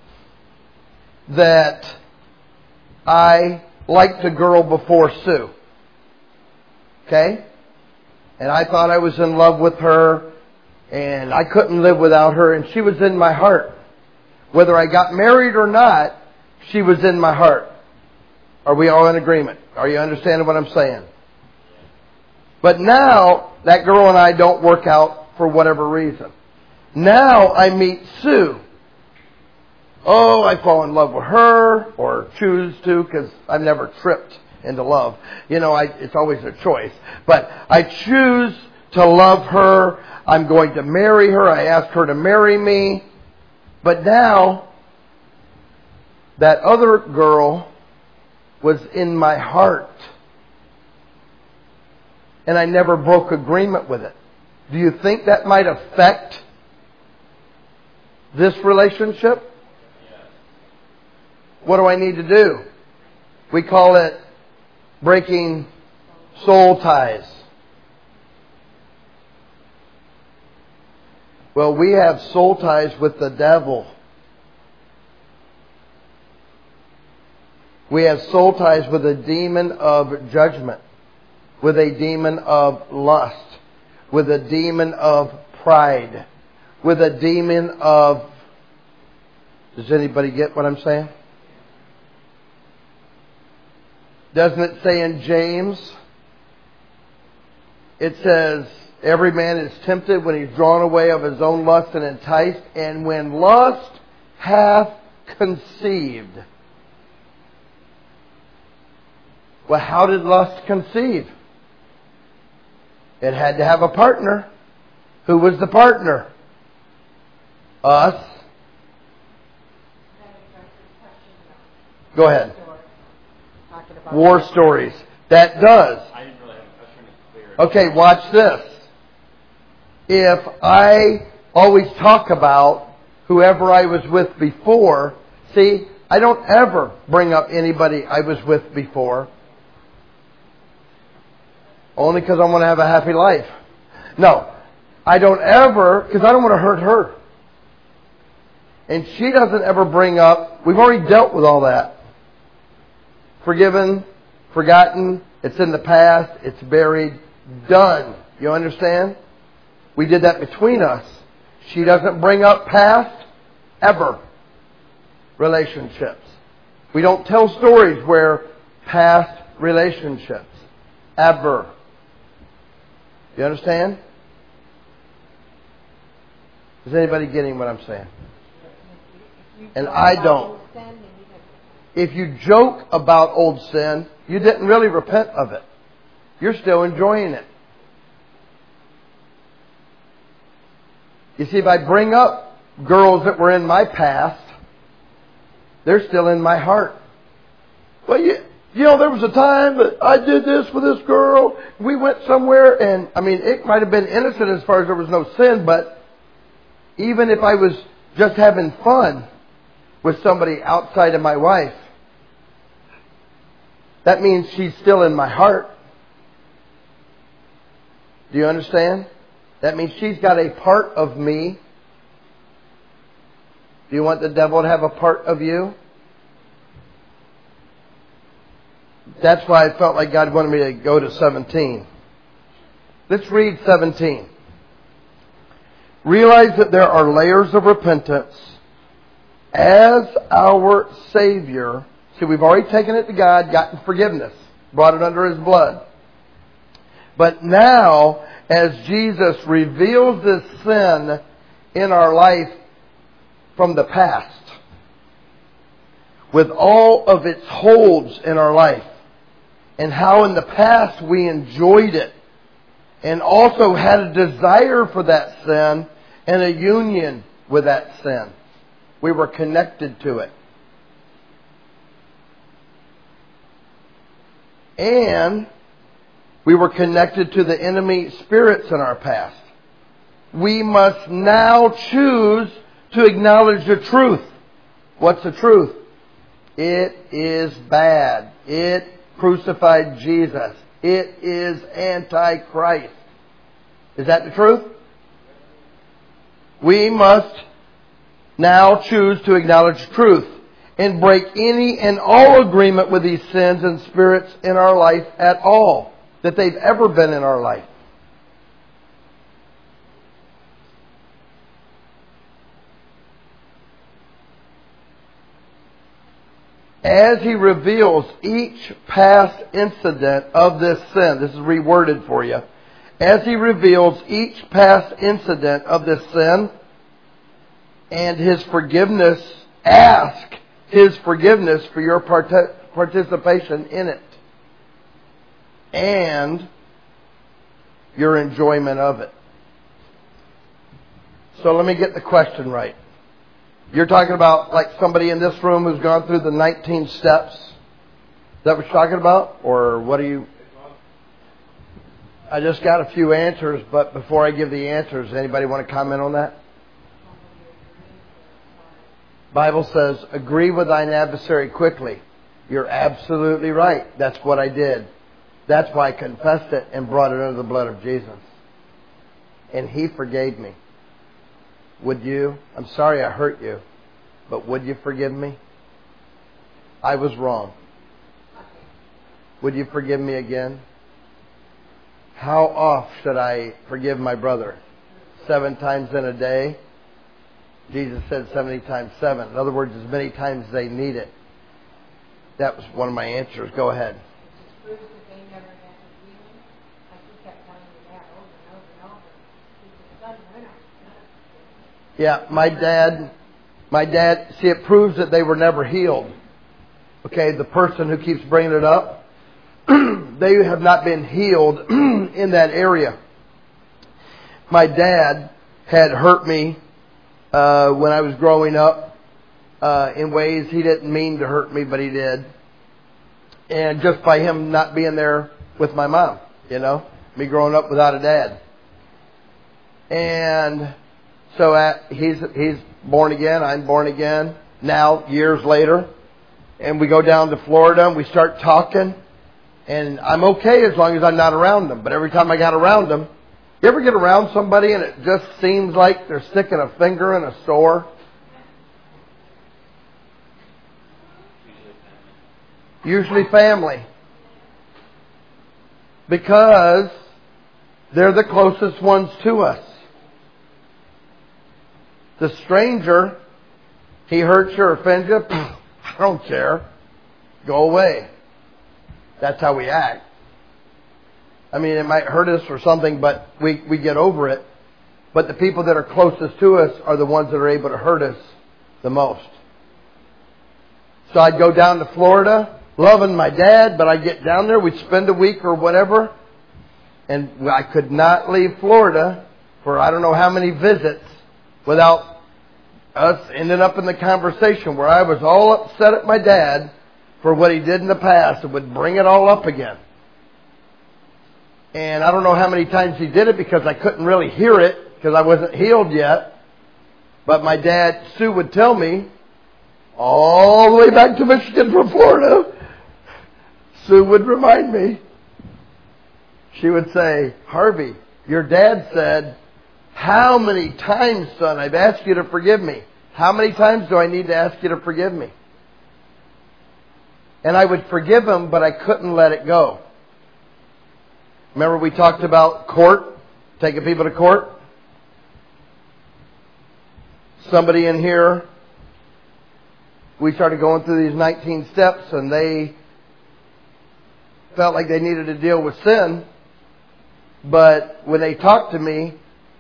S1: that I liked a girl before Sue. Okay? And I thought I was in love with her. And I couldn't live without her. And she was in my heart. Whether I got married or not, she was in my heart. Are we all in agreement? Are you understanding what I'm saying? But now, that girl and I don't work out for whatever reason. Now I meet Sue. Oh, I fall in love with her, or choose to, because I've never tripped into love. You know, it's always a choice. But I choose to love her. I'm going to marry her. I ask her to marry me. But now, that other girl was in my heart. And I never broke agreement with it. Do you think that might affect this relationship?
S2: Yes.
S1: What do I need to do? We call it breaking soul ties. Well, we have soul ties with the devil. We have soul ties with a demon of judgment, with a demon of lust, with a demon of pride, with a demon of... Does anybody get what I'm saying? Doesn't it say in James? It says, every man is tempted when he's drawn away of his own lust and enticed, and when lust hath conceived. Well, how did lust conceive? It had to have a partner. Who was the partner? Us. Go ahead. War stories. That does.
S2: I didn't really have a question to clear.
S1: Okay, watch this. If I always talk about whoever I was with before, see, I don't ever bring up anybody I was with before. Only because I want to have a happy life. No, I don't ever, because I don't want to hurt her. And she doesn't ever bring up, we've already dealt with all that. Forgiven, forgotten, it's in the past, it's buried, done. You understand? We did that between us. She doesn't bring up past, ever, relationships. We don't tell stories where past relationships, ever. You understand? Is anybody getting what I'm saying? And I don't. If you joke about old sin, you didn't really repent of it. You're still enjoying it. You see, if I bring up girls that were in my past, they're still in my heart. Well, you know, there was a time that I did this with this girl. We went somewhere, and I mean, it might have been innocent as far as there was no sin, but even if I was just having fun with somebody outside of my wife, that means she's still in my heart. Do you understand? That means she's got a part of me. Do you want the devil to have a part of you? That's why I felt like God wanted me to go to 17. Let's read 17. Realize that there are layers of repentance as our Savior. See, we've already taken it to God, gotten forgiveness, brought it under His blood. But now, as Jesus reveals this sin in our life from the past, with all of its holds in our life, and how in the past we enjoyed it, and also had a desire for that sin and a union with that sin. We were connected to it. And we were connected to the enemy spirits in our past. We must now choose to acknowledge the truth. What's the truth? It is bad. It crucified Jesus. It is Antichrist. Is that the truth? We must now choose to acknowledge truth and break any and all agreement with these sins and spirits in our life at all, that they've ever been in our life. As He reveals each past incident of this sin, this is reworded for you. As He reveals each past incident of this sin and His forgiveness, ask His forgiveness for your participation in it and your enjoyment of it. So let me get the question right. You're talking about like somebody in this room who's gone through the 19 steps? Is that what you're talking about? Or what are you... I just got a few answers, but before I give the answers, anybody want to comment on that? Bible says, agree with thine adversary quickly. You're absolutely right. That's what I did. That's why I confessed it and brought it under the blood of Jesus. And He forgave me. Would you? I'm sorry I hurt you, but would you forgive me? I was wrong. Would you forgive me again? How oft should I forgive my brother? 7 times in a day? Jesus said 70 times 7. In other words, as many times as they need it. That was one of my answers. Go ahead. Yeah, my dad, see, it proves that they were never healed. Okay, the person who keeps bringing it up, they have not been healed in that area. My dad had hurt me when I was growing up in ways he didn't mean to hurt me, but he did. And just by him not being there with my mom, you know, me growing up without a dad. And so he's born again, I'm born again, now years later. And we go down to Florida and we start talking. And I'm okay as long as I'm not around them. But every time I got around them, you ever get around somebody and it just seems like they're sticking a finger in a sore? Usually family. Because they're the closest ones to us. The stranger, he hurts you or offends you, I don't care. Go away. That's how we act. I mean, it might hurt us or something, but we get over it. But the people that are closest to us are the ones that are able to hurt us the most. So I'd go down to Florida, loving my dad, but I'd get down there, we'd spend a week or whatever, and I could not leave Florida for I don't know how many visits without us ending up in the conversation where I was all upset at my dad for what he did in the past and would bring it all up again. And I don't know how many times he did it because I couldn't really hear it because I wasn't healed yet. But my dad, Sue, would tell me all the way back to Michigan from Florida. Sue would remind me. She would say, Harvey, your dad said, how many times, son, I've asked you to forgive me. How many times do I need to ask you to forgive me? And I would forgive him, but I couldn't let it go. Remember we talked about court, taking people to court? Somebody in here, we started going through these 19 steps and they felt like they needed to deal with sin. But when they talked to me,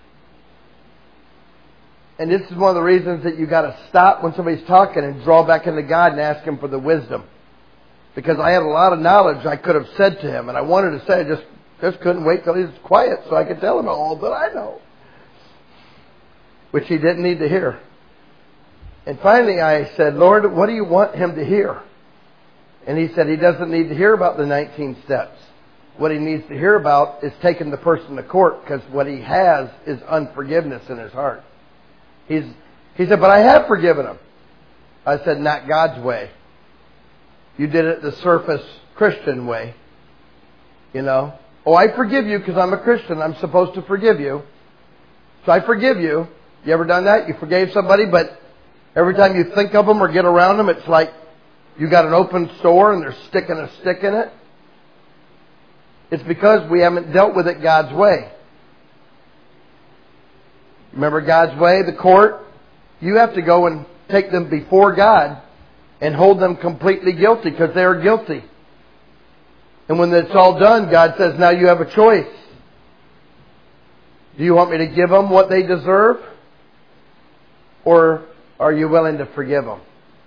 S1: and this is one of the reasons that you got to stop when somebody's talking and draw back into God and ask Him for the wisdom. Because I had a lot of knowledge I could have said to him, and I wanted to say, I just couldn't wait till he was quiet so I could tell him all that I know. Which he didn't need to hear. And finally I said, Lord, what do you want him to hear? And he said he doesn't need to hear about the 19 steps. What he needs to hear about is taking the person to court, because what he has is unforgiveness in his heart. He said, but I have forgiven him. I said, not God's way. You did it the surface Christian way. You know? Oh, I forgive you because I'm a Christian. I'm supposed to forgive you. So I forgive you. You ever done that? You forgave somebody, but every time you think of them or get around them, it's like you got an open sore and they're sticking a stick in it. It's because we haven't dealt with it God's way. Remember God's way, the court? You have to go and take them before God and hold them completely guilty because they are guilty. And when it's all done, God says, now you have a choice. Do you want me to give them what they deserve? Or are you willing to forgive them?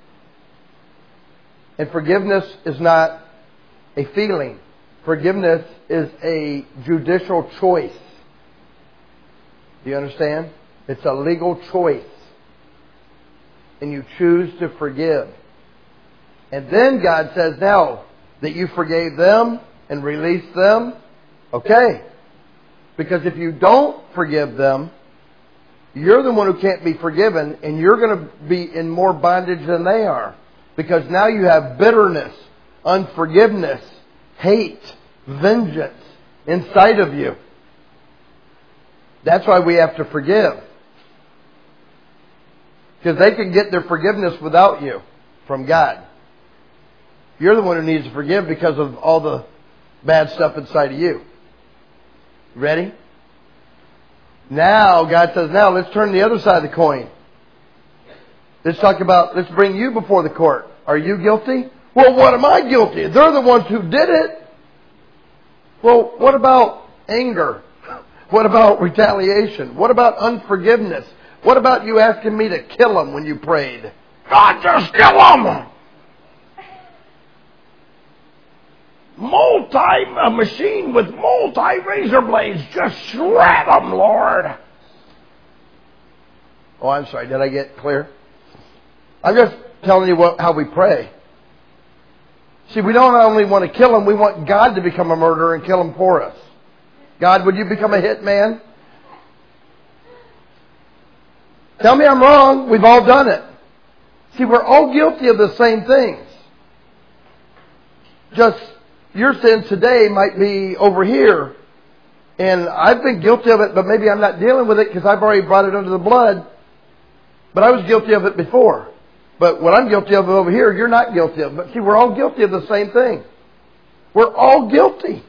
S1: And forgiveness is not a feeling. Forgiveness is a judicial choice. Do you understand? It's a legal choice. And you choose to forgive. And then God says, now that you forgave them and released them, okay. Because if you don't forgive them, you're the one who can't be forgiven, and you're going to be in more bondage than they are. Because now you have bitterness, unforgiveness, hate, vengeance inside of you. That's why we have to forgive. Because they can get their forgiveness without you from God. You're the one who needs to forgive because of all the bad stuff inside of you. Ready? Now, God says, now let's turn the other side of the coin. Let's bring you before the court. Are you guilty? Well, what am I guilty? They're the ones who did it. Well, what about anger? What about retaliation? What about unforgiveness? What about you asking me to kill them when you prayed? God, just kill them! A machine with multi-razor blades. Just shred them, Lord. Oh, I'm sorry. Did I get clear? I'm just telling you how we pray. See, we don't only want to kill them, we want God to become a murderer and kill them for us. God, would you become a hitman? Tell me I'm wrong. We've all done it. See, we're all guilty of the same things. Just your sin today might be over here. And I've been guilty of it, but maybe I'm not dealing with it because I've already brought it under the blood. But I was guilty of it before. But what I'm guilty of over here, you're not guilty of. But see, we're all guilty of the same thing. We're all guilty.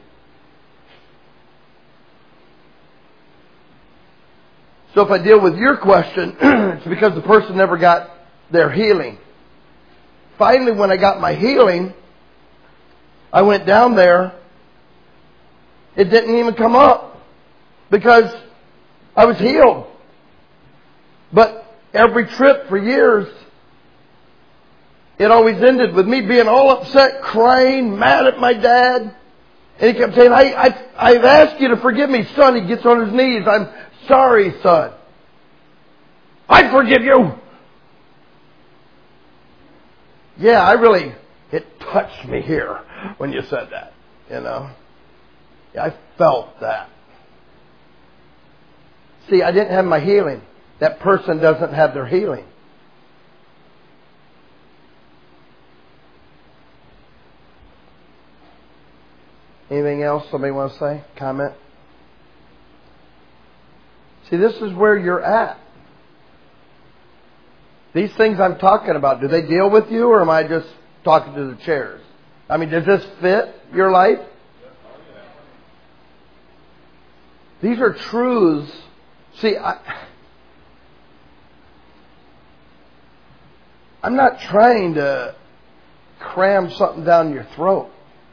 S1: So if I deal with your question, it's because the person never got their healing. Finally, when I got my healing, I went down there. It didn't even come up because I was healed. But every trip for years, it always ended with me being all upset, crying, mad at my dad. And he kept saying, I've asked you to forgive me, son. He gets on his knees. I'm sorry, son. I forgive you. Yeah, I really It touched me here when you said that, you know. Yeah, I felt that. See, I didn't have my healing. That person doesn't have their healing. Anything else somebody want to say? Comment? See, this is where you're at. These things I'm talking about, do they deal with you, or am I just talking to the chairs? I mean, does this fit your life? These are truths. See, I'm not trying to cram something down your throat.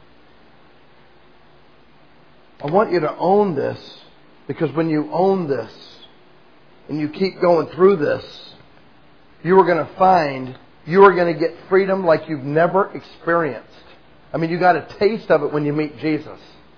S1: I want you to own this, because when you own this and you keep going through this, you are going to find you are going to get freedom like you've never experienced. I mean, you got a taste of it when you meet Jesus.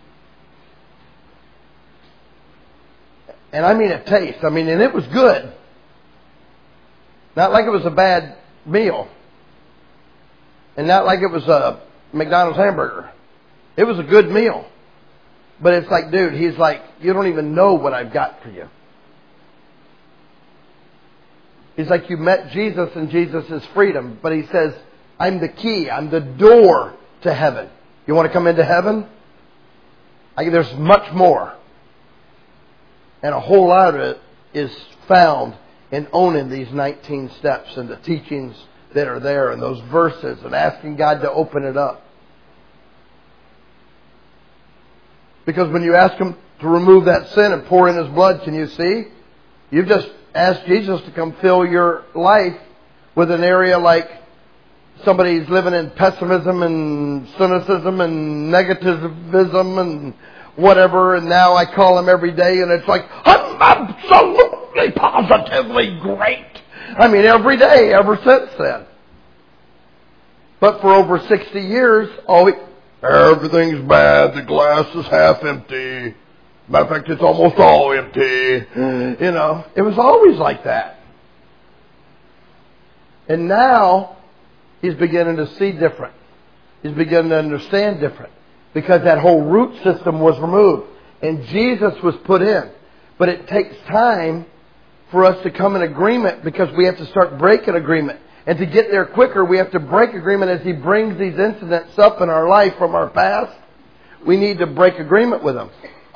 S1: And I mean a taste. I mean, and it was good. Not like it was a bad meal. And not like it was a McDonald's hamburger. It was a good meal. But it's like, dude, he's like, you don't even know what I've got for you. He's like, you met Jesus and Jesus is freedom. But he says, I'm the key. I'm the door to heaven. You want to come into heaven? There's much more. And a whole lot of it is found in owning these 19 steps and the teachings that are there and those verses and asking God to open it up. Because when you ask Him to remove that sin and pour in His blood, can you see? You've just asked Jesus to come fill your life with an area like somebody's living in pessimism and cynicism and negativism and whatever, and now I call Him every day and it's like, I'm absolutely positively great. I mean, every day ever since then. But for over 60 years, everything's bad. The glass is half empty. Matter of fact, it's almost all empty. You know, it was always like that. And now, he's beginning to see different. He's beginning to understand different. Because that whole root system was removed. And Jesus was put in. But it takes time for us to come in agreement, because we have to start breaking agreement. And to get there quicker, we have to break agreement as He brings these incidents up in our life from our past. We need to break agreement with Him.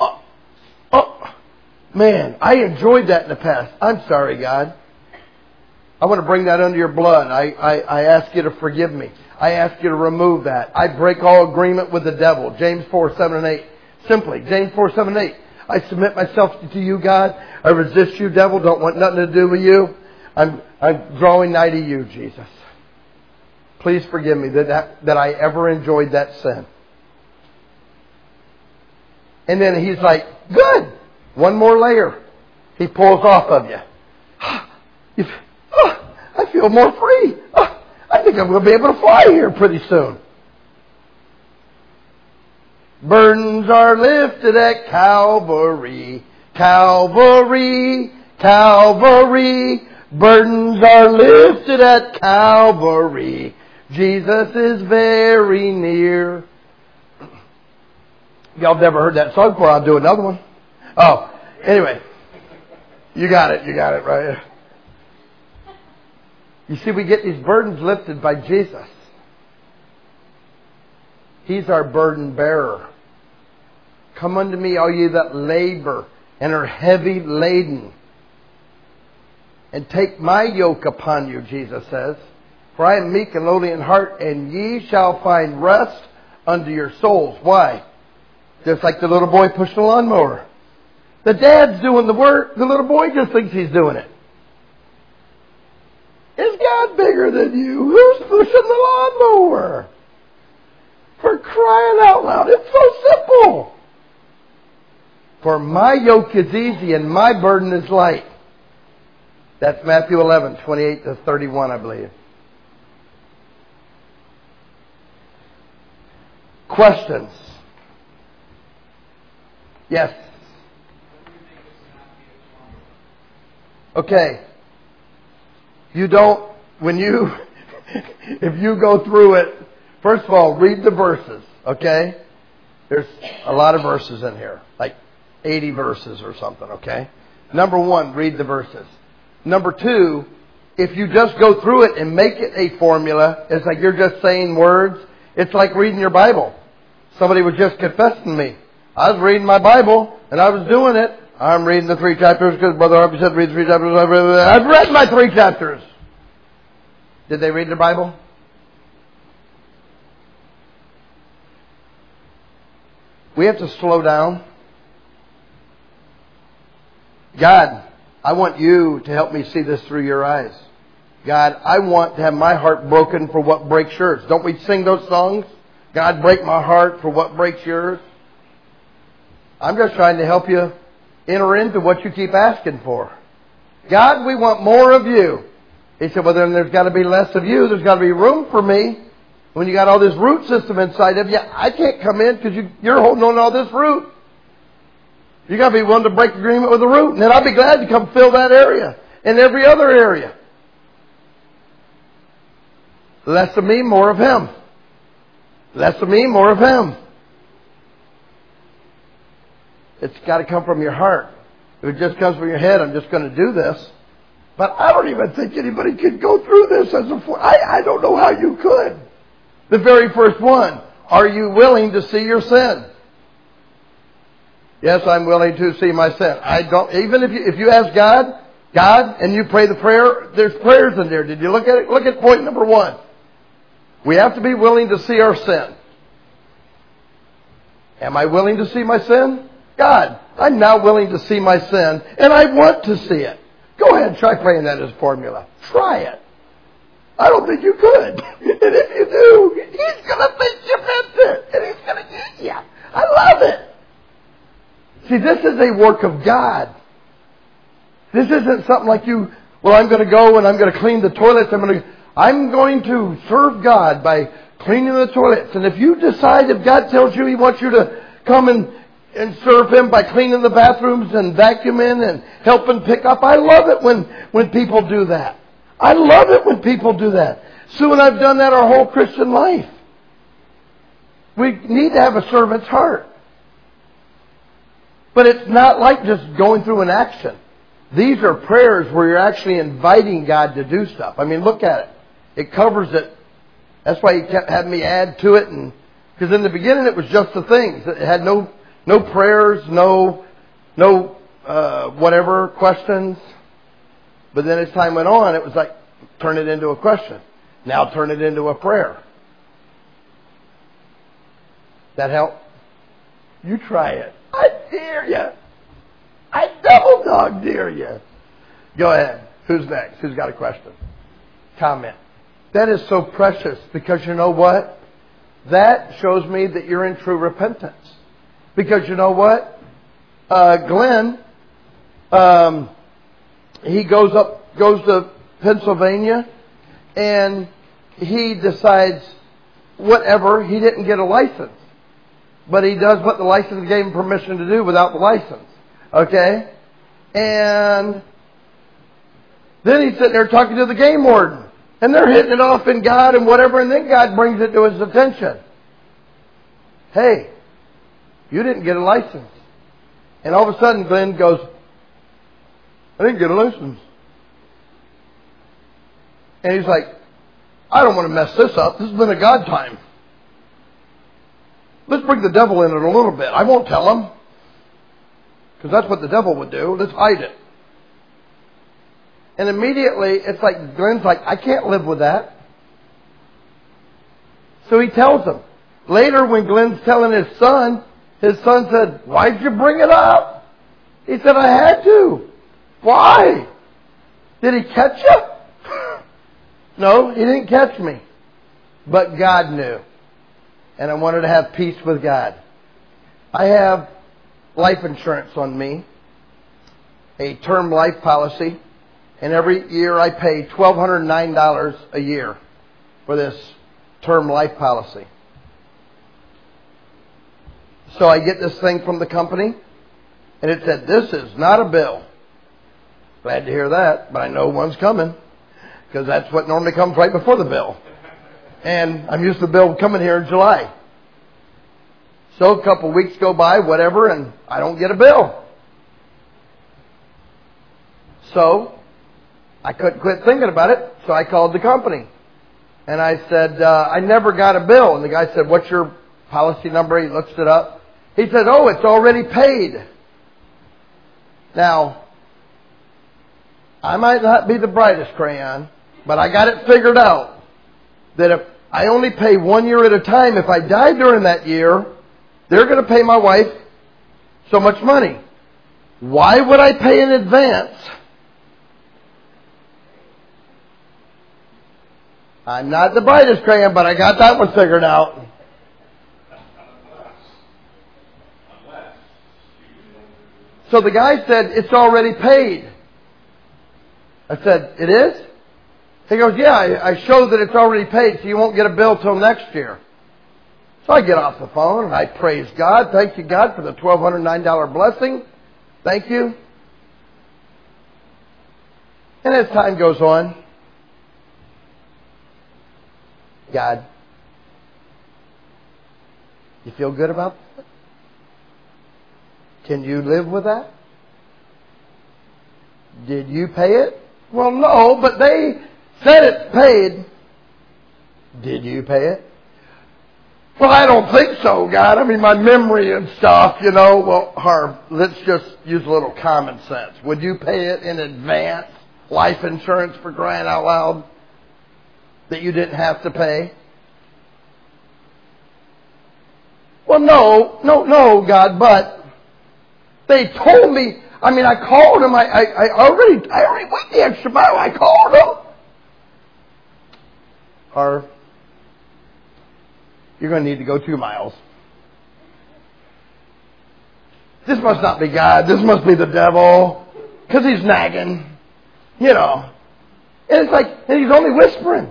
S1: Man, I enjoyed that in the past. I'm sorry, God. I want to bring that under your blood. I ask you to forgive me. I ask you to remove that. I break all agreement with the devil. James 4:7-8. Simply, James 4:7-8. I submit myself to you, God. I resist you, devil. Don't want nothing to do with you. I'm drawing nigh to you, Jesus. Please forgive me that I ever enjoyed that sin. And then He's like, good. One more layer. He pulls off of you. I feel more free. I think I'm going to be able to fly here pretty soon. Burdens are lifted at Calvary. Calvary. Calvary. Burdens are lifted at Calvary. Jesus is very near. Y'all have never heard that song before. I'll do another one. Oh, anyway. You got it. You got it, right? You see, we get these burdens lifted by Jesus. He's our burden bearer. Come unto me, all ye that labor and are heavy laden, and take my yoke upon you, Jesus says. For I am meek and lowly in heart, and ye shall find rest unto your souls. Why? Just like the little boy pushing the lawnmower. The dad's doing the work. The little boy just thinks he's doing it. Is God bigger than you? Who's pushing the lawnmower? For crying out loud. It's so simple. For my yoke is easy and my burden is light. That's Matthew 11:28-31, I believe. Questions? Yes. Okay. You don't, if you go through it First of all, read the verses, okay? There's a lot of verses in here, like 80 verses or something, okay? Number one, read the verses. Number two, if you just go through it and make it a formula, it's like you're just saying words. It's like reading your Bible. Somebody was just confessing to me. I was reading my Bible, and I was doing it. I'm reading the 3 chapters because Brother Harvey said read 3 chapters. I've read my 3 chapters. Did they read their Bible? We have to slow down. God, I want you to help me see this through your eyes. God, I want to have my heart broken for what breaks yours. Don't we sing those songs? God, break my heart for what breaks yours. I'm just trying to help you enter into what you keep asking for. God, we want more of you. He said, well, then there's got to be less of you. There's got to be room for me. When you got all this root system inside of you, I can't come in because you're holding on to all this root. You got to be willing to break agreement with the root. And then I'll be glad to come fill that area and every other area. Less of me, more of Him. Less of me, more of Him. It's got to come from your heart. If it just comes from your head, I'm just going to do this. But I don't even think anybody could go through this as I don't know how you could. The very first one. Are you willing to see your sin? Yes, I'm willing to see my sin. I don't. Even if you ask God, and you pray the prayer, there's prayers in there. Did you look at it? Look at point number 1. We have to be willing to see our sin. Am I willing to see my sin? God, I'm now willing to see my sin, and I want to see it. Go ahead and try praying that as a formula. Try it. I don't think you could. And if you do, He's going to think you meant it, and He's going to use you. I love it. See, this is a work of God. This isn't something like I'm going to go and I'm going to clean the toilets. I'm going to serve God by cleaning the toilets. And if you decide, if God tells you He wants you to come and serve Him by cleaning the bathrooms and vacuuming and helping pick up, I love it when people do that. I love it when people do that. Sue and I've done that our whole Christian life. We need to have a servant's heart. But it's not like just going through an action. These are prayers where you're actually inviting God to do stuff. I mean, look at it. It covers it. That's why He kept having me add to it. Because in the beginning it was just the things. It had no prayers, no whatever questions. But then as time went on, it was like, turn it into a question. Now turn it into a prayer. That help? You try it. I dare you. I double dog dare you. Go ahead. Who's next? Who's got a question? Comment. That is so precious because you know what? That shows me that you're in true repentance. Because you know what? Glenn, he goes to Pennsylvania and he decides whatever, he didn't get a license. But he does what the license gave him permission to do without the license. Okay? And then he's sitting there talking to the game warden. And they're hitting it off in God and whatever. And then God brings it to his attention. Hey, you didn't get a license. And all of a sudden Glenn goes, I didn't get a license. And he's like, I don't want to mess this up. This has been a God time. Let's bring the devil in it a little bit. I won't tell him. Because that's what the devil would do. Let's hide it. And immediately, it's like, Glenn's like, I can't live with that. So he tells him. Later, when Glenn's telling his son said, why'd you bring it up? He said, I had to. Why? Did he catch you? No, he didn't catch me. But God knew. And I wanted to have peace with God. I have life insurance on me, a term life policy, and every year I pay $1,209 a year for this term life policy. So I get this thing from the company, and it said, this is not a bill. Glad to hear that, but I know one's coming, because that's what normally comes right before the bill. And I'm used to the bill coming here in July. So a couple weeks go by, whatever, and I don't get a bill. So I couldn't quit thinking about it, so I called the company. And I said, I never got a bill. And the guy said, what's your policy number? He looks it up. He said, oh, it's already paid. Now, I might not be the brightest crayon, but I got it figured out that if I only pay 1 year at a time, if I die during that year, they're going to pay my wife so much money. Why would I pay in advance? I'm not the brightest crayon, but I got that one figured out. So the guy said, it's already paid. I said, it is? He goes, yeah, I show that it's already paid, so you won't get a bill till next year. So I get off the phone and I praise God. Thank you, God, for the $1,209 blessing. Thank you. And as time goes on, God, you feel good about that? Can you live with that? Did you pay it? Well, no, but they said it's paid. Did you pay it? Well, I don't think so, God. I mean, my memory and stuff, you know. Well, Harv, let's just use a little common sense. Would you pay it in advance? Life insurance, for crying out loud, that you didn't have to pay? Well, no, God, but they told me. I mean, I called them. I already went the extra mile. I called them. Harv, you're going to need to go 2 miles. This must not be God. This must be the devil, because he's nagging, you know. And it's like, and he's only whispering.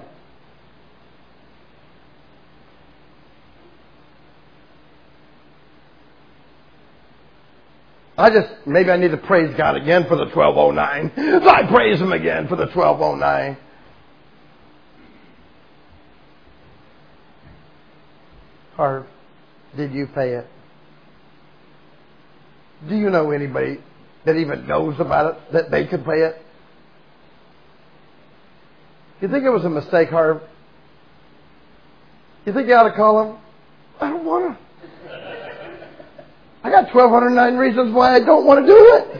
S1: Maybe I need to praise God again for the 1209. So I praise Him again for the 1209. Harv, did you pay it? Do you know anybody that even knows about it, that they could pay it? You think it was a mistake, Harv? You think you ought to call him? I don't want to. I got 1,209 reasons why I don't want to do it.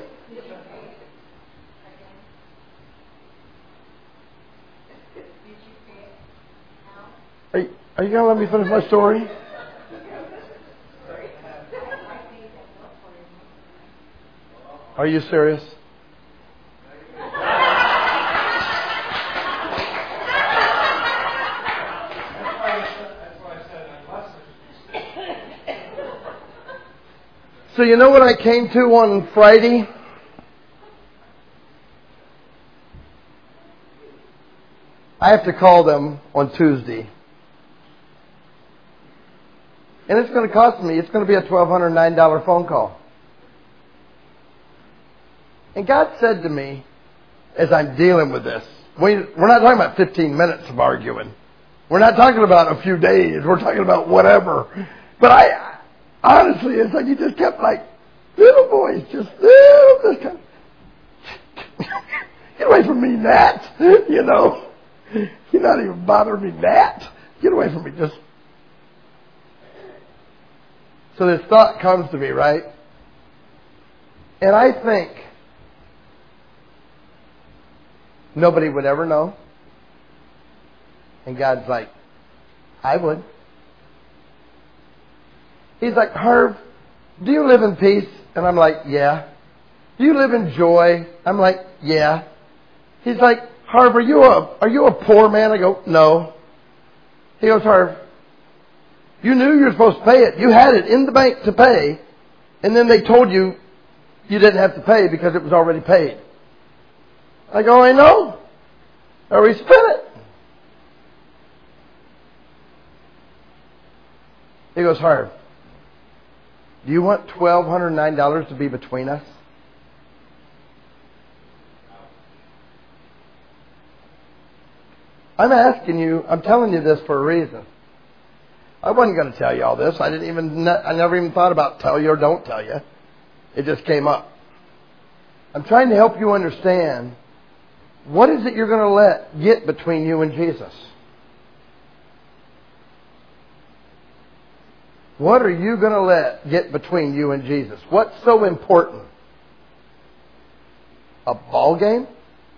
S1: Are you going to let me finish my story? Are you serious? So you know what I came to on Friday? I have to call them on Tuesday. And it's going to cost me, it's going to be a $1,209 phone call. And God said to me, as I'm dealing with this, we're not talking about 15 minutes of arguing. We're not talking about a few days. We're talking about whatever. But honestly, it's like he just kept like, little boys, just kind of, get away from me, Nat. You know, you're not even bothering me, Nat. Get away from me, just. So this thought comes to me, right? And I think nobody would ever know. And God's like, I would. He's like, Harv, do you live in peace? And I'm like, yeah. Do you live in joy? I'm like, yeah. He's like, Harv, are you a poor man? I go, no. He goes, Harv, you knew you were supposed to pay it. You had it in the bank to pay, and then they told you you didn't have to pay because it was already paid. I go, I know. Or we spent it. He goes, Harv, do you want $1,209 to be between us? I'm asking you, I'm telling you this for a reason. I wasn't going to tell you all this. I never even thought about tell you or don't tell you. It just came up. I'm trying to help you understand, what is it you're going to let get between you and Jesus? What are you going to let get between you and Jesus? What's so important? A ball game?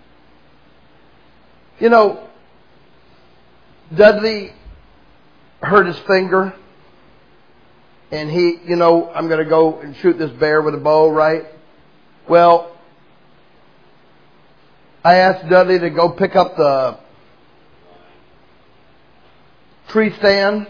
S1: You know, Dudley hurt his finger, and I'm going to go and shoot this bear with a bow, right? Well, I asked Dudley to go pick up the tree stand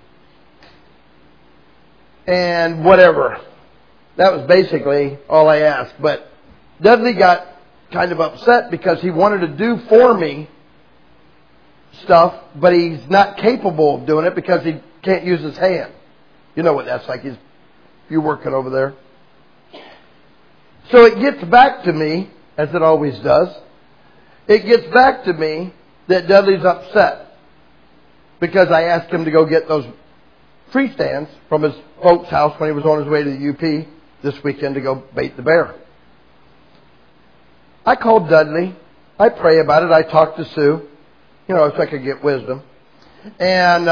S1: and whatever. That was basically all I asked. But Dudley got kind of upset because he wanted to do for me stuff, but he's not capable of doing it because he can't use his hand. You know what that's like. You're working over there. So it gets back to me, as it always does. It gets back to me that Dudley's upset because I asked him to go get those tree stands from his folks' house when he was on his way to the UP this weekend to go bait the bear. I called Dudley. I pray about it. I talked to Sue, so I could get wisdom. And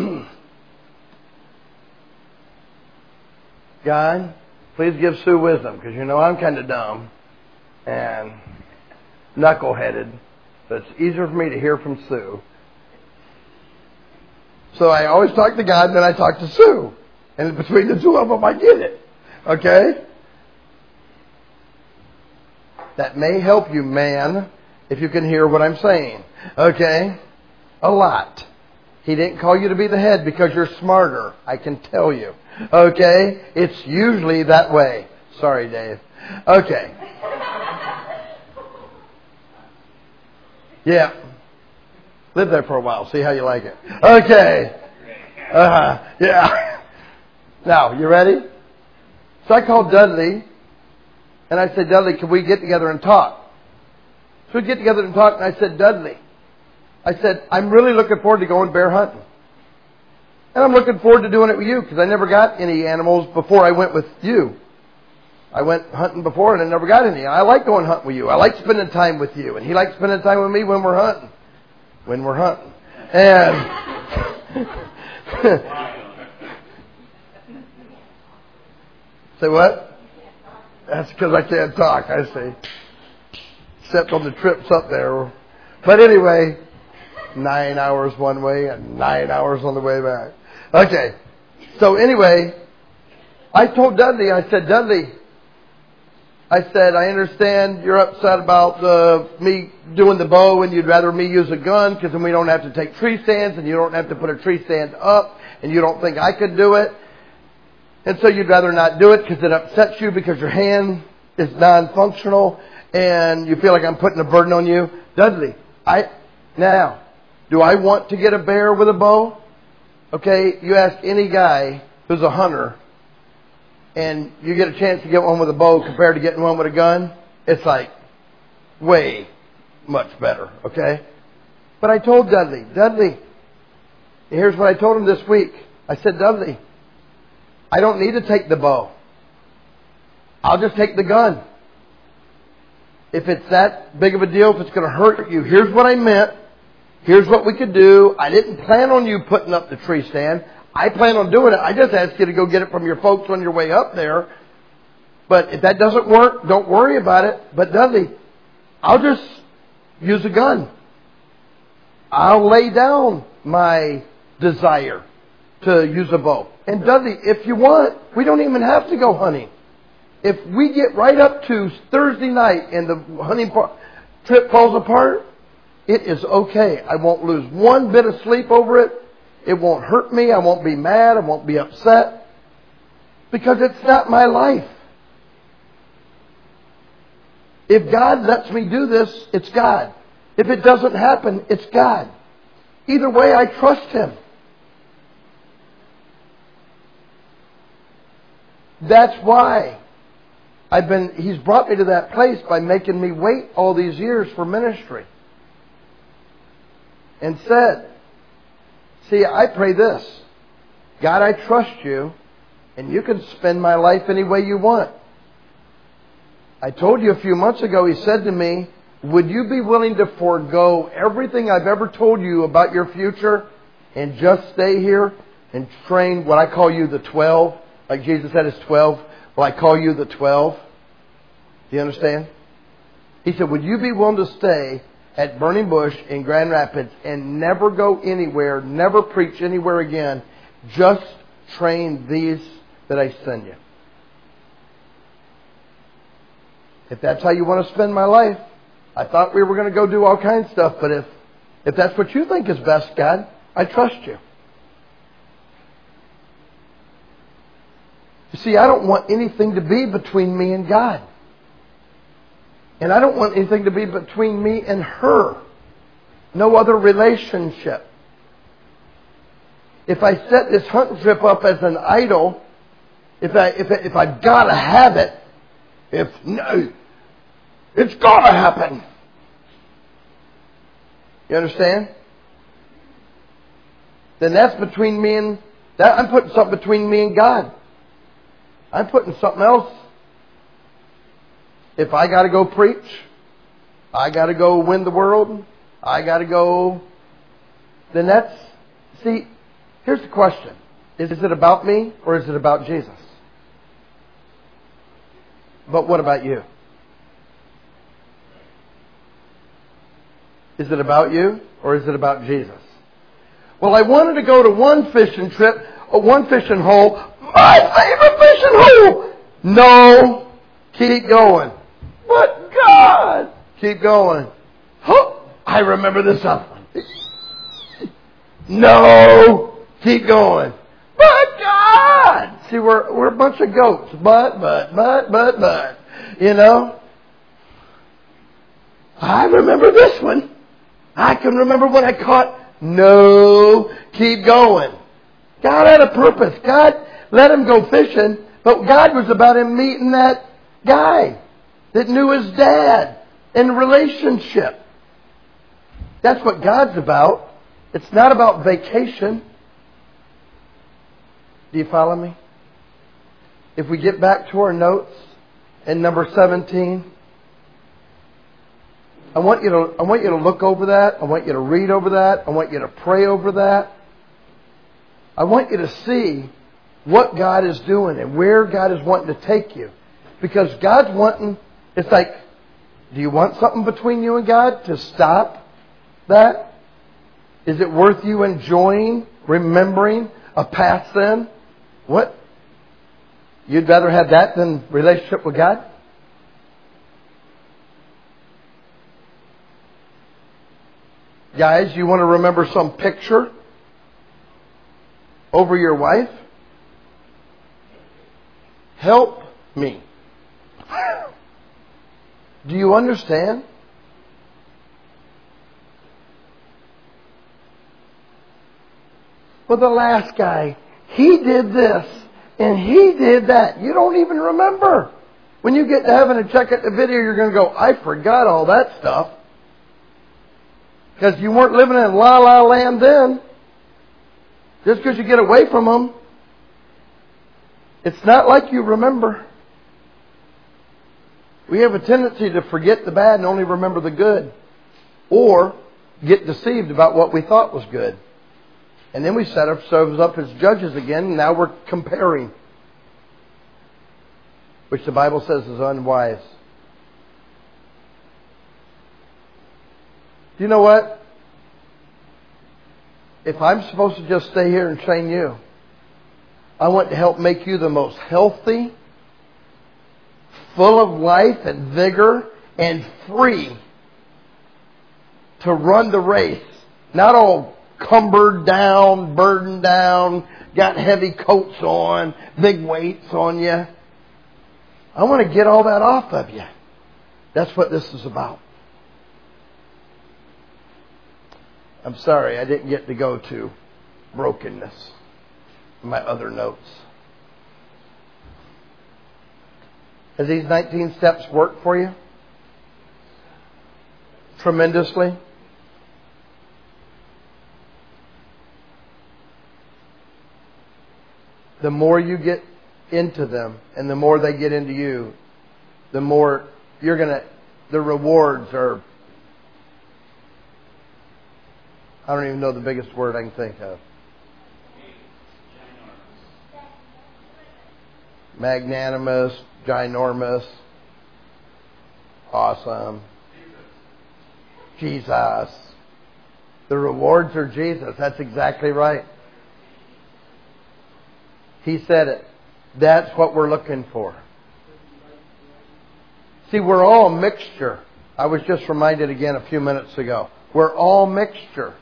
S1: God, please give Sue wisdom, because I'm kind of dumb and knuckleheaded. So it's easier for me to hear from Sue. So I always talk to God, and then I talk to Sue. And between the two of them, I get it. Okay? That may help you, man, if you can hear what I'm saying. Okay? A lot. He didn't call you to be the head because you're smarter. I can tell you. Okay? It's usually that way. Sorry, Dave. Okay. Yeah. Live there for a while. See how you like it. Okay. Yeah. Now, you ready? So I called Dudley, and I said, Dudley, can we get together and talk? So we get together and talk, and I said, Dudley, I'm really looking forward to going bear hunting. And I'm looking forward to doing it with you, because I never got any animals before I went with you. I went hunting before, and I never got any. And I like going hunting with you. I like spending time with you. And he likes spending time with me when we're hunting. And say what? That's because I can't talk, I see. Except on the trips up there. But anyway, 9 hours one way and 9 hours on the way back. Okay. So anyway, I told Dudley, Dudley, I understand you're upset about me doing the bow and you'd rather me use a gun because then we don't have to take tree stands and you don't have to put a tree stand up and you don't think I could do it. And so you'd rather not do it because it upsets you because your hand is non-functional and you feel like I'm putting a burden on you. Dudley, do I want to get a bear with a bow? Okay, you ask any guy who's a hunter and you get a chance to get one with a bow compared to getting one with a gun, it's like way much better, okay? But I told Dudley, here's what I told him this week. I said, Dudley, I don't need to take the bow. I'll just take the gun. If it's that big of a deal, if it's going to hurt you, here's what I meant. Here's what we could do. I didn't plan on you putting up the tree stand. I plan on doing it. I just asked you to go get it from your folks on your way up there. But if that doesn't work, don't worry about it. But Dudley, I'll just use a gun. I'll lay down my desire to use a bow. And Dudley, if you want, we don't even have to go hunting. If we get right up to Thursday night and the hunting trip falls apart, it is okay. I won't lose one bit of sleep over it. It won't hurt me. I won't be mad. I won't be upset. Because it's not my life. If God lets me do this, it's God. If it doesn't happen, it's God. Either way, I trust Him. That's why He's brought me to that place by making me wait all these years for ministry. and said, see, I pray this. God, I trust you, and you can spend my life any way you want. I told you a few months ago, He said to me, would you be willing to forego everything I've ever told you about your future and just stay here and train what I call you the 12? Like Jesus said, it's 12. Well, I call you the 12. Do you understand? He said, would you be willing to stay at Burning Bush in Grand Rapids and never go anywhere, never preach anywhere again, just train these that I send you? If that's how you want to spend my life, I thought we were going to go do all kinds of stuff, but if that's what you think is best, God, I trust you. You see, I don't want anything to be between me and God. And I don't want anything to be between me and her. No other relationship. If I set this hunting trip up as an idol, if I've got to have it, it's got to happen. You understand? Then that's between me and that. I'm putting something between me and God. I'm putting something else. If I got to go preach, I got to go win the world, I got to go, then that's, see, here's the question. Is it about me or is it about Jesus? But what about you? Is it about you or is it about Jesus? Well, I wanted to go to one fishing trip, one fishing hole, my favorite fishing hole. No, keep going. But God, keep going. Oh, I remember this other one. No, keep going. But God. See, we're a bunch of goats. But. You know? I remember this one. I can remember when I caught. No, keep going. God had a purpose. God let him go fishing, but God was about him meeting that guy that knew his dad in a relationship. That's what God's about. It's not about vacation. Do you follow me? If we get back to our notes in number 17, I want you to look over that. I want you to read over that. I want you to pray over that. I want you to see what God is doing and where God is wanting to take you. Because God's wanting, it's like, do you want something between you and God to stop that? Is it worth you enjoying, remembering a past sin? What? You'd rather have that than relationship with God? Guys, you want to remember some picture over your wife? Help me. Do you understand? Well, the last guy, he did this and he did that. You don't even remember. When you get to heaven and check out the video, you're going to go, I forgot all that stuff. Because you weren't living in La La Land then. Just because you get away from them, it's not like you remember. We have a tendency to forget the bad and only remember the good. Or get deceived about what we thought was good. And then we set ourselves up as judges again, and now we're comparing. Which the Bible says is unwise. You know what? If I'm supposed to just stay here and train you, I want to help make you the most healthy, full of life and vigor, and free to run the race. Not all cumbered down, burdened down, got heavy coats on, big weights on you. I want to get all that off of you. That's what this is about. I'm sorry, I didn't get to go to brokenness in my other notes. Has these 19 steps worked for you? Tremendously? the more you get into them and the more they get into you, the more you're going to, the rewards are, I don't even know the biggest word I can think of. Magnanimous, ginormous, awesome. Jesus. The rewards are Jesus. That's exactly right. He said it. That's what we're looking for. See, we're all mixture. I was just reminded again a few minutes ago. We're all mixture.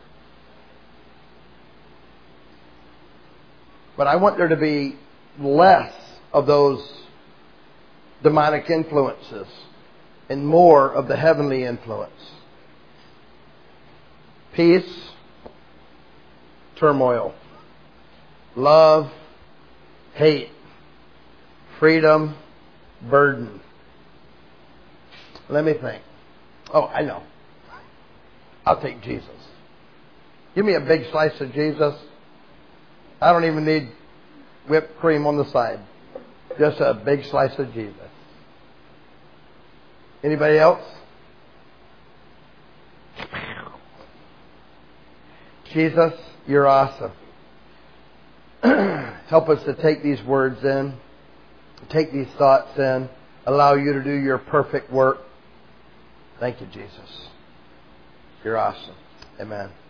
S1: But I want there to be less of those demonic influences and more of the heavenly influence. Peace, turmoil, love, hate, freedom, burden. Let me think. Oh, I know. I'll take Jesus. Give me a big slice of Jesus. I don't even need whipped cream on the side. Just a big slice of Jesus. Anybody else? Jesus, you're awesome. Help us to take these words in, take these thoughts in, allow you to do your perfect work. Thank you, Jesus. You're awesome. Amen.